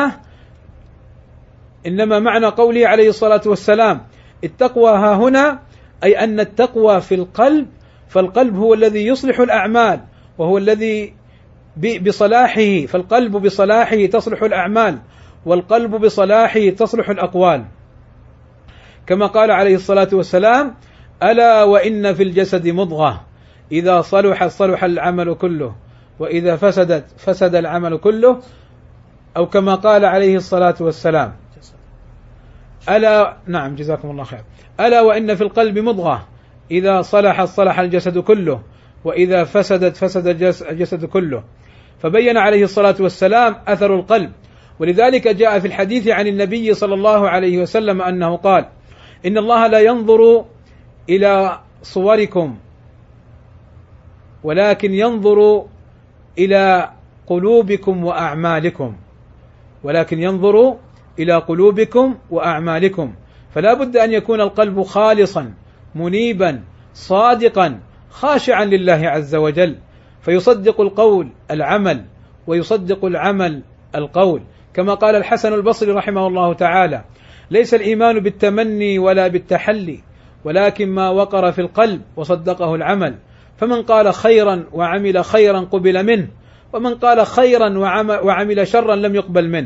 معنى قوله عليه الصلاة والسلام التقوى ها هنا أي أن التقوى في القلب، فالقلب هو الذي يصلح الأعمال وهو الذي بصلاحه، فالقلب بصلاحه تصلح الأعمال والقلب بصلاحه تصلح الأقوال، كما قال عليه الصلاة والسلام ألا وإن في الجسد مضغة إذا صلحت صلح العمل كله وإذا فسدت فسد العمل كله، أو كما قال عليه الصلاة والسلام نعم جزاكم الله خير، ألا وإن في القلب مضغة إذا صلحت صلح الجسد كله وإذا فسدت فسد الجسد كله. فبين عليه الصلاة والسلام أثر القلب، ولذلك جاء في الحديث عن النبي صلى الله عليه وسلم أنه قال إن الله لا ينظر إلى صوركم ولكن ينظر إلى قلوبكم وأعمالكم، فلا بد أن يكون القلب خالصا منيبا صادقا خاشعا لله عز وجل، فيصدق القول العمل ويصدق العمل القول، كما قال الحسن البصري رحمه الله تعالى ليس الإيمان بالتمني ولا بالتحلي ولكن ما وقر في القلب وصدقه العمل، فمن قال خيرا وعمل خيرا قبل منه ومن قال خيرا وعمل شرا لم يقبل منه.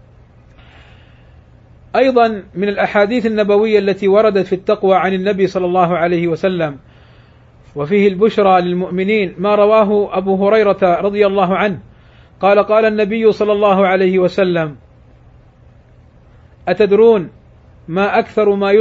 أيضا من الأحاديث النبوية التي وردت في التقوى عن النبي صلى الله عليه وسلم وفيه البشرى للمؤمنين ما رواه أبو هريرة رضي الله عنه قال قال النبي صلى الله عليه وسلم أتدرون ما أكثر ما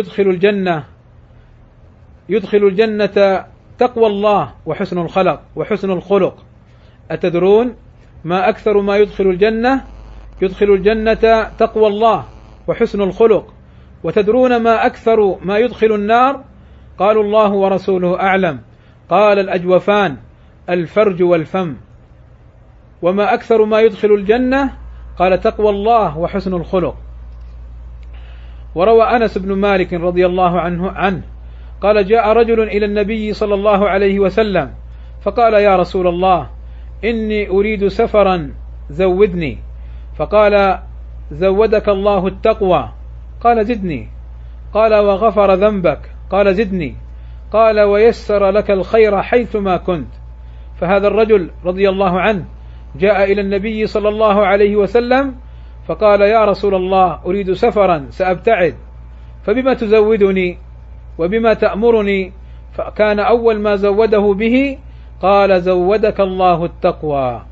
يدخل الجنة تقوى الله وحسن الخلق. أتدرون ما أكثر ما يدخل الجنة تقوى الله وحسن الخلق، وتدرون ما أكثر ما يدخل النار؟ قالوا الله ورسوله أعلم، قال الأجوفان الفرج والفم. وما أكثر ما يدخل الجنة؟ قال تقوى الله وحسن الخلق. وروى أنس بن مالك رضي الله عنه قال جاء رجل إلى النبي صلى الله عليه وسلم فقال يا رسول الله إني أريد سفرا زودني، فقال زودك الله التقوى، قال زدني، قال وغفر ذنبك، قال زدني، قال ويسر لك الخير حيثما كنت. فهذا الرجل رضي الله عنه جاء إلى النبي صلى الله عليه وسلم فقال يا رسول الله أريد سفرا سأبتعد فبما تزودني وبما تأمرني؟ فكان أول ما زوده به قال زودك الله التقوى.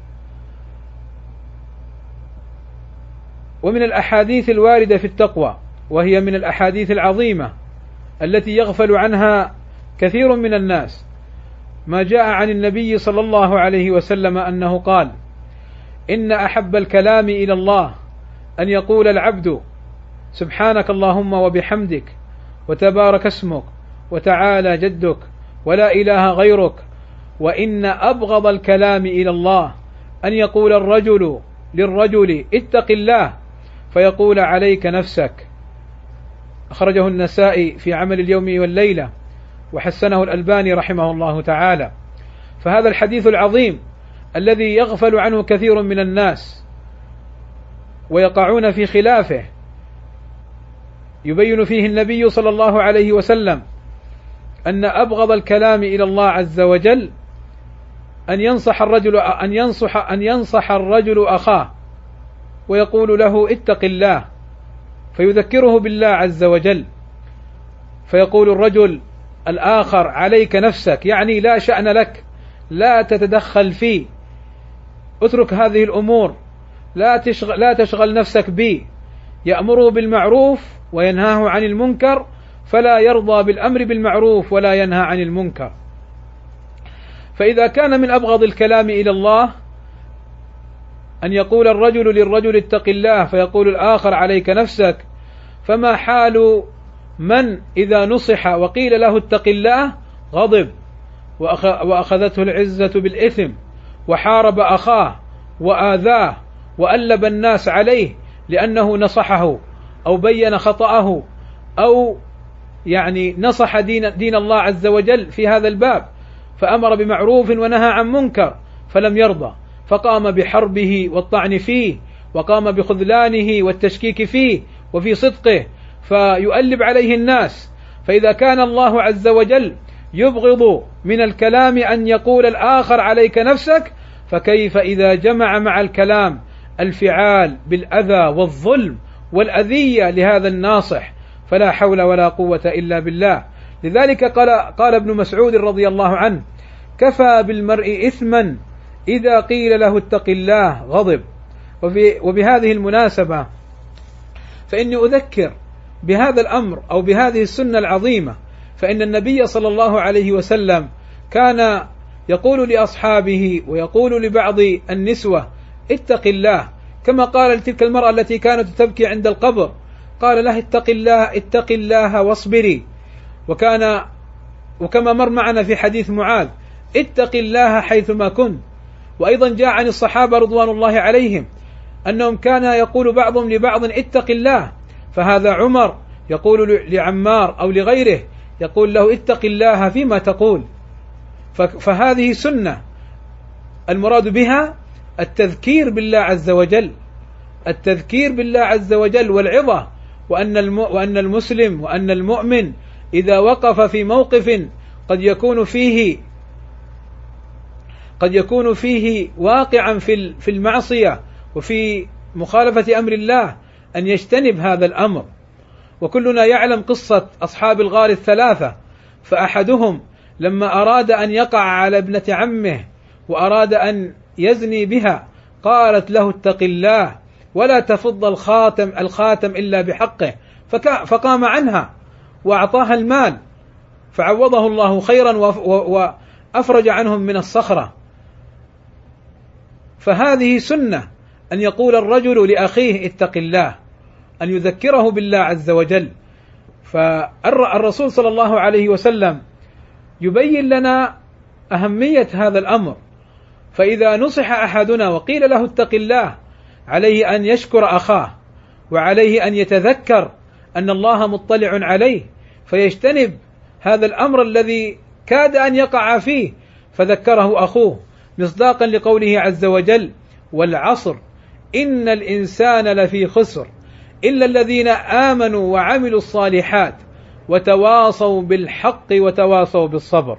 ومن الأحاديث الواردة في التقوى، وهي من الأحاديث العظيمة التي يغفل عنها كثير من الناس، ما جاء عن النبي صلى الله عليه وسلم أنه قال إن أحب الكلام إلى الله أن يقول العبد سبحانك اللهم وبحمدك وتبارك اسمك وتعالى جدك ولا إله غيرك، وإن أبغض الكلام إلى الله أن يقول الرجل للرجل اتق الله فيقول عليك نفسك. أخرجه النسائي في عمل اليوم والليلة وحسنه الألباني رحمه الله تعالى. فهذا الحديث العظيم الذي يغفل عنه كثير من الناس ويقعون في خلافه يبين فيه النبي صلى الله عليه وسلم أن أبغض الكلام إلى الله عز وجل أن ينصح الرجل أخاه ويقول له اتق الله فيذكره بالله عز وجل، فيقول الرجل الآخر عليك نفسك، يعني لا شأن لك، لا تتدخل فيه، اترك هذه الأمور، لا تشغل نفسك بي. يأمره بالمعروف وينهاه عن المنكر، فلا يرضى بالأمر بالمعروف ولا ينهى عن المنكر. فإذا كان من أبغض الكلام إلى الله أن يقول الرجل للرجل اتق الله فيقول الآخر عليك نفسك، فما حال من إذا نصح وقيل له اتق الله غضب وأخذته العزة بالإثم وحارب أخاه وآذاه وألب الناس عليه لأنه نصحه أو بين خطأه أو يعني نصح دين الله عز وجل في هذا الباب، فأمر بمعروف ونهى عن منكر فلم يرضى، فقام بحربه والطعن فيه، وقام بخذلانه والتشكيك فيه وفي صدقه، فيؤلب عليه الناس. فإذا كان الله عز وجل يبغض من الكلام أن يقول الآخر عليك نفسك، فكيف إذا جمع مع الكلام الفعال بالأذى والظلم والأذية لهذا الناصح؟ فلا حول ولا قوة إلا بالله. لذلك قال ابن مسعود رضي الله عنه: كفى بالمرء إثما إذا قيل له اتق الله غضب. وبهذه المناسبة فإني أذكر بهذا الأمر أو بهذه السنة العظيمة، فإن النبي صلى الله عليه وسلم كان يقول لأصحابه ويقول لبعض النسوة: اتق الله، كما قال لتلك المرأة التي كانت تبكي عند القبر، قال لها: اتق الله واصبري. وكما مر معنا في حديث معاذ: اتق الله حيثما كنت. وأيضا جاء عن الصحابة رضوان الله عليهم أنهم كان يقول بعضهم لبعض: اتق الله. فهذا عمر يقول لعمار أو لغيره، يقول له: اتق الله فيما تقول. فهذه سنة المراد بها التذكير بالله عز وجل، التذكير بالله عز وجل والعظة، وأن المسلم وأن المؤمن إذا وقف في موقف قد يكون فيه واقعا في المعصية وفي مخالفة أمر الله أن يجتنب هذا الأمر. وكلنا يعلم قصة أصحاب الغار الثلاثة، فأحدهم لما أراد أن يقع على ابنة عمه وأراد أن يزني بها قالت له: اتق الله ولا تفض الخاتم إلا بحقه، فقام عنها وأعطاها المال فعوضه الله خيرا وأفرج عنهم من الصخرة. فهذه سنة أن يقول الرجل لأخيه: اتق الله، أن يذكره بالله عز وجل. فالرسول صلى الله عليه وسلم يبين لنا أهمية هذا الأمر. فإذا نصح أحدنا وقيل له اتق الله، عليه أن يشكر أخاه، وعليه أن يتذكر أن الله مطلع عليه فيجتنب هذا الأمر الذي كاد أن يقع فيه، فذكره أخوه مصداقا لقوله عز وجل: والعصر إن الإنسان لفي خسر إلا الذين آمنوا وعملوا الصالحات وتواصوا بالحق وتواصوا بالصبر.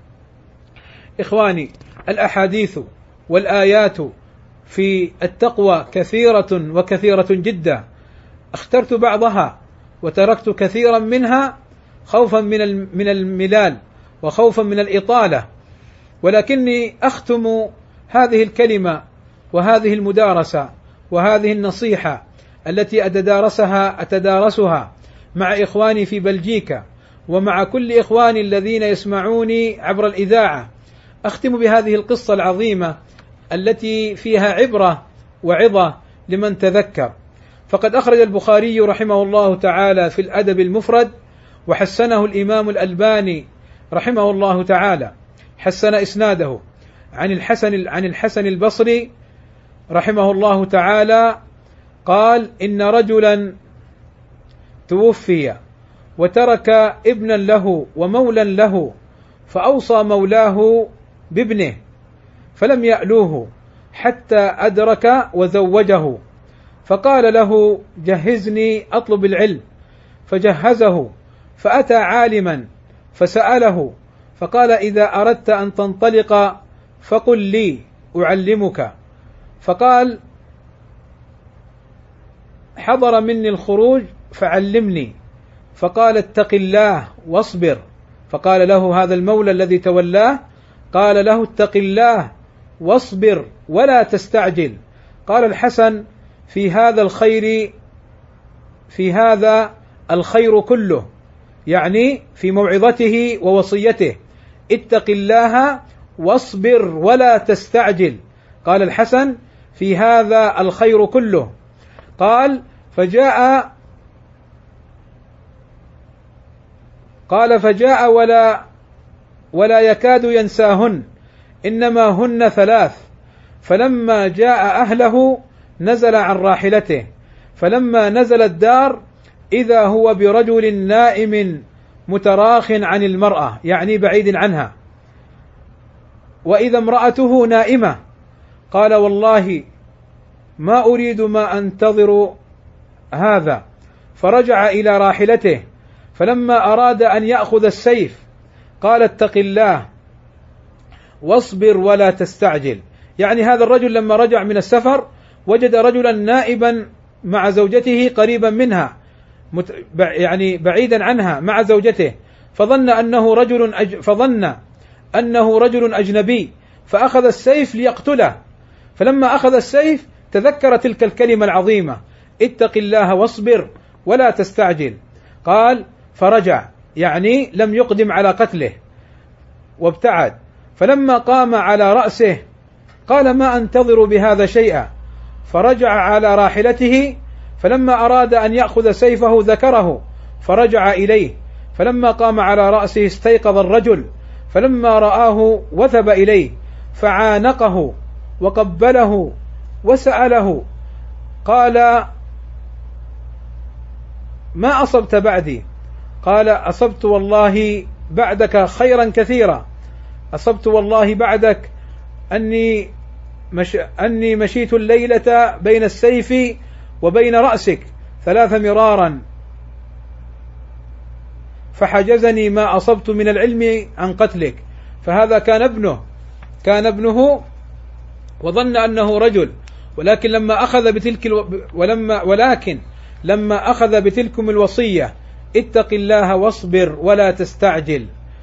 إخواني، الأحاديث والآيات في التقوى كثيرة وكثيرة جدا، اخترت بعضها وتركت كثيرا منها خوفا من الملال وخوفا من الإطالة، ولكني أختم هذه الكلمة وهذه المدارسة وهذه النصيحة التي أتدارسها مع إخواني في بلجيكا ومع كل إخواني الذين يسمعوني عبر الإذاعة. أختم بهذه القصة العظيمة التي فيها عبرة وعظة لمن تذكر. فقد أخرج البخاري رحمه الله تعالى في الأدب المفرد، وحسنه الإمام الألباني رحمه الله تعالى، حسن إسناده عن الحسن البصري رحمه الله تعالى قال: إن رجلا توفي وترك ابنا له ومولا له، فأوصى مولاه بابنه فلم يألوه حتى أدرك وزوجه، فقال له: جهزني أطلب العلم، فجهزه، فأتى عالما فسأله فقال: إذا أردت أن تنطلق فقل لي أعلمك. فقال: حضر مني الخروج فعلمني. فقال: اتق الله واصبر. فقال له هذا المولى الذي تولاه، قال له: اتق الله واصبر ولا تستعجل. قال الحسن: في هذا الخير كله، يعني في موعظته ووصيته: اتق الله واصبر ولا تستعجل. قال الحسن: في هذا الخير كله. قال: فجاء ولا يكاد ينساهن، إنما هن 3. فلما جاء أهله نزل عن راحلته، فلما نزل الدار إذا هو برجل نائم متراخ عن المرأة يعني بعيد عنها، وإذا امرأته نائمة قال والله ما أريد ما أنتظر هذا، فرجع إلى راحلته، فلما أراد أن يأخذ السيف قال اتق الله واصبر ولا تستعجل. يعني هذا الرجل لما رجع من السفر وجد رجلا نائبا مع زوجته قريبا منها، يعني بعيدا عنها مع زوجته، فظن أنه رجل أجنبي، فأخذ السيف ليقتله. فلما أخذ السيف تذكر تلك الكلمة العظيمة اتق الله واصبر ولا تستعجل، قال فرجع، يعني لم يقدم على قتله وابتعد. فلما قام على رأسه قال ما أنتظر بهذا شيئا، فرجع على راحلته، فلما أراد أن يأخذ سيفه ذكره فرجع إليه، فلما قام على رأسه استيقظ الرجل، فلما رآه وثب إليه فعانقه وقبله وسأله، قال ما أصبت بعدي؟ قال أصبت والله بعدك خيرا كثيرا، أصبت والله بعدك أني مشيت الليلة بين السيف وبين رأسك 3 مرارا فحجزني ما أصبت من العلم عن قتلك. فهذا كان ابنه وظن أنه رجل، ولكن لما أخذ بتلكم الوصية اتق الله واصبر ولا تستعجل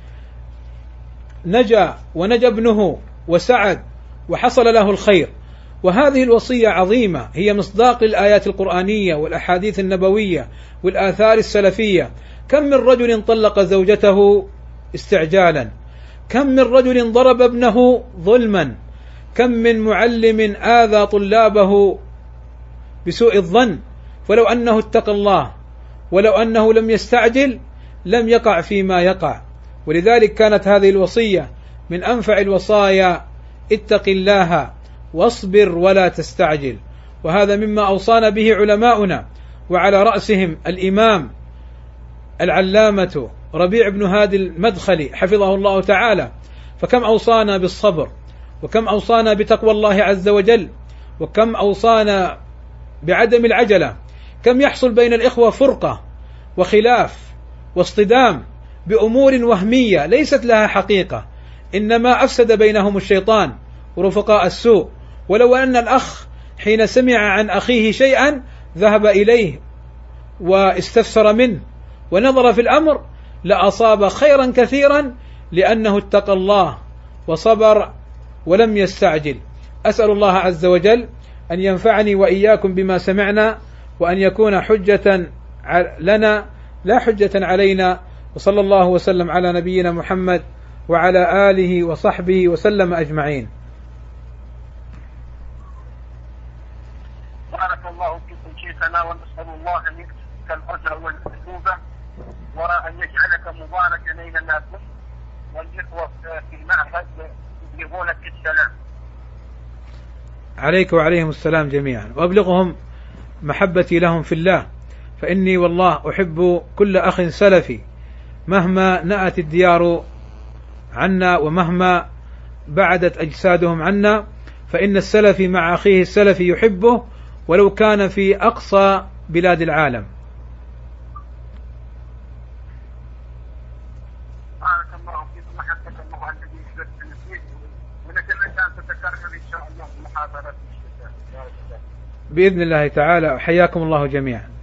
نجا ابنه وسعد وحصل له الخير. وهذه الوصية عظيمة، هي مصداق الآيات القرآنية والأحاديث النبوية والآثار السلفية. كم من رجل طلق زوجته استعجالا، كم من رجل ضرب ابنه ظلما، كم من معلم آذى طلابه بسوء الظن، ولو أنه اتقى الله ولو أنه لم يستعجل لم يقع فيما يقع. ولذلك كانت هذه الوصية من أنفع الوصايا اتق الله واصبر ولا تستعجل. وهذا مما أوصانا به علماؤنا، وعلى رأسهم الإمام العلامة ربيع بن هادي المدخلي حفظه الله تعالى، فكم أوصانا بالصبر، وكم أوصانا بتقوى الله عز وجل، وكم أوصانا بعدم العجلة. كم يحصل بين الإخوة فرقة وخلاف واصطدام بأمور وهمية ليست لها حقيقة، إنما أفسد بينهم الشيطان ورفقاء السوء. ولو أن الأخ حين سمع عن أخيه شيئا ذهب إليه واستفسر منه ونظر في الأمر لأصاب خيرا كثيرا، لأنه اتقى الله وصبر ولم يستعجل. أسأل الله عز وجل أن ينفعني وإياكم بما سمعنا، وأن يكون حجة لنا لا حجة علينا. وصلى الله وسلم على نبينا محمد وعلى آله وصحبه وسلم أجمعين. بارك الله فيكم شيخنا، ونسأل الله أن يكتب الأجر والمثوبة، وأن يجعلك مباركا أينما كنت، والإخوة في المعهد يبلغونك السلام. عليك وعليهم السلام جميعا، وأبلغهم محبتي لهم في الله، فإني والله أحب كل أخ سلفي مهما نأت الديار عنا ومهما بعدت أجسادهم عنا، فإن السلفي مع أخيه السلفي يحبه ولو كان في أقصى بلاد العالم. بارك الله فيكم، محبة الله الذي يحببنا فيه، ونتمنى أن تتكرر إن شاء الله المحاضرات بإذن الله تعالى. حياكم الله جميعا.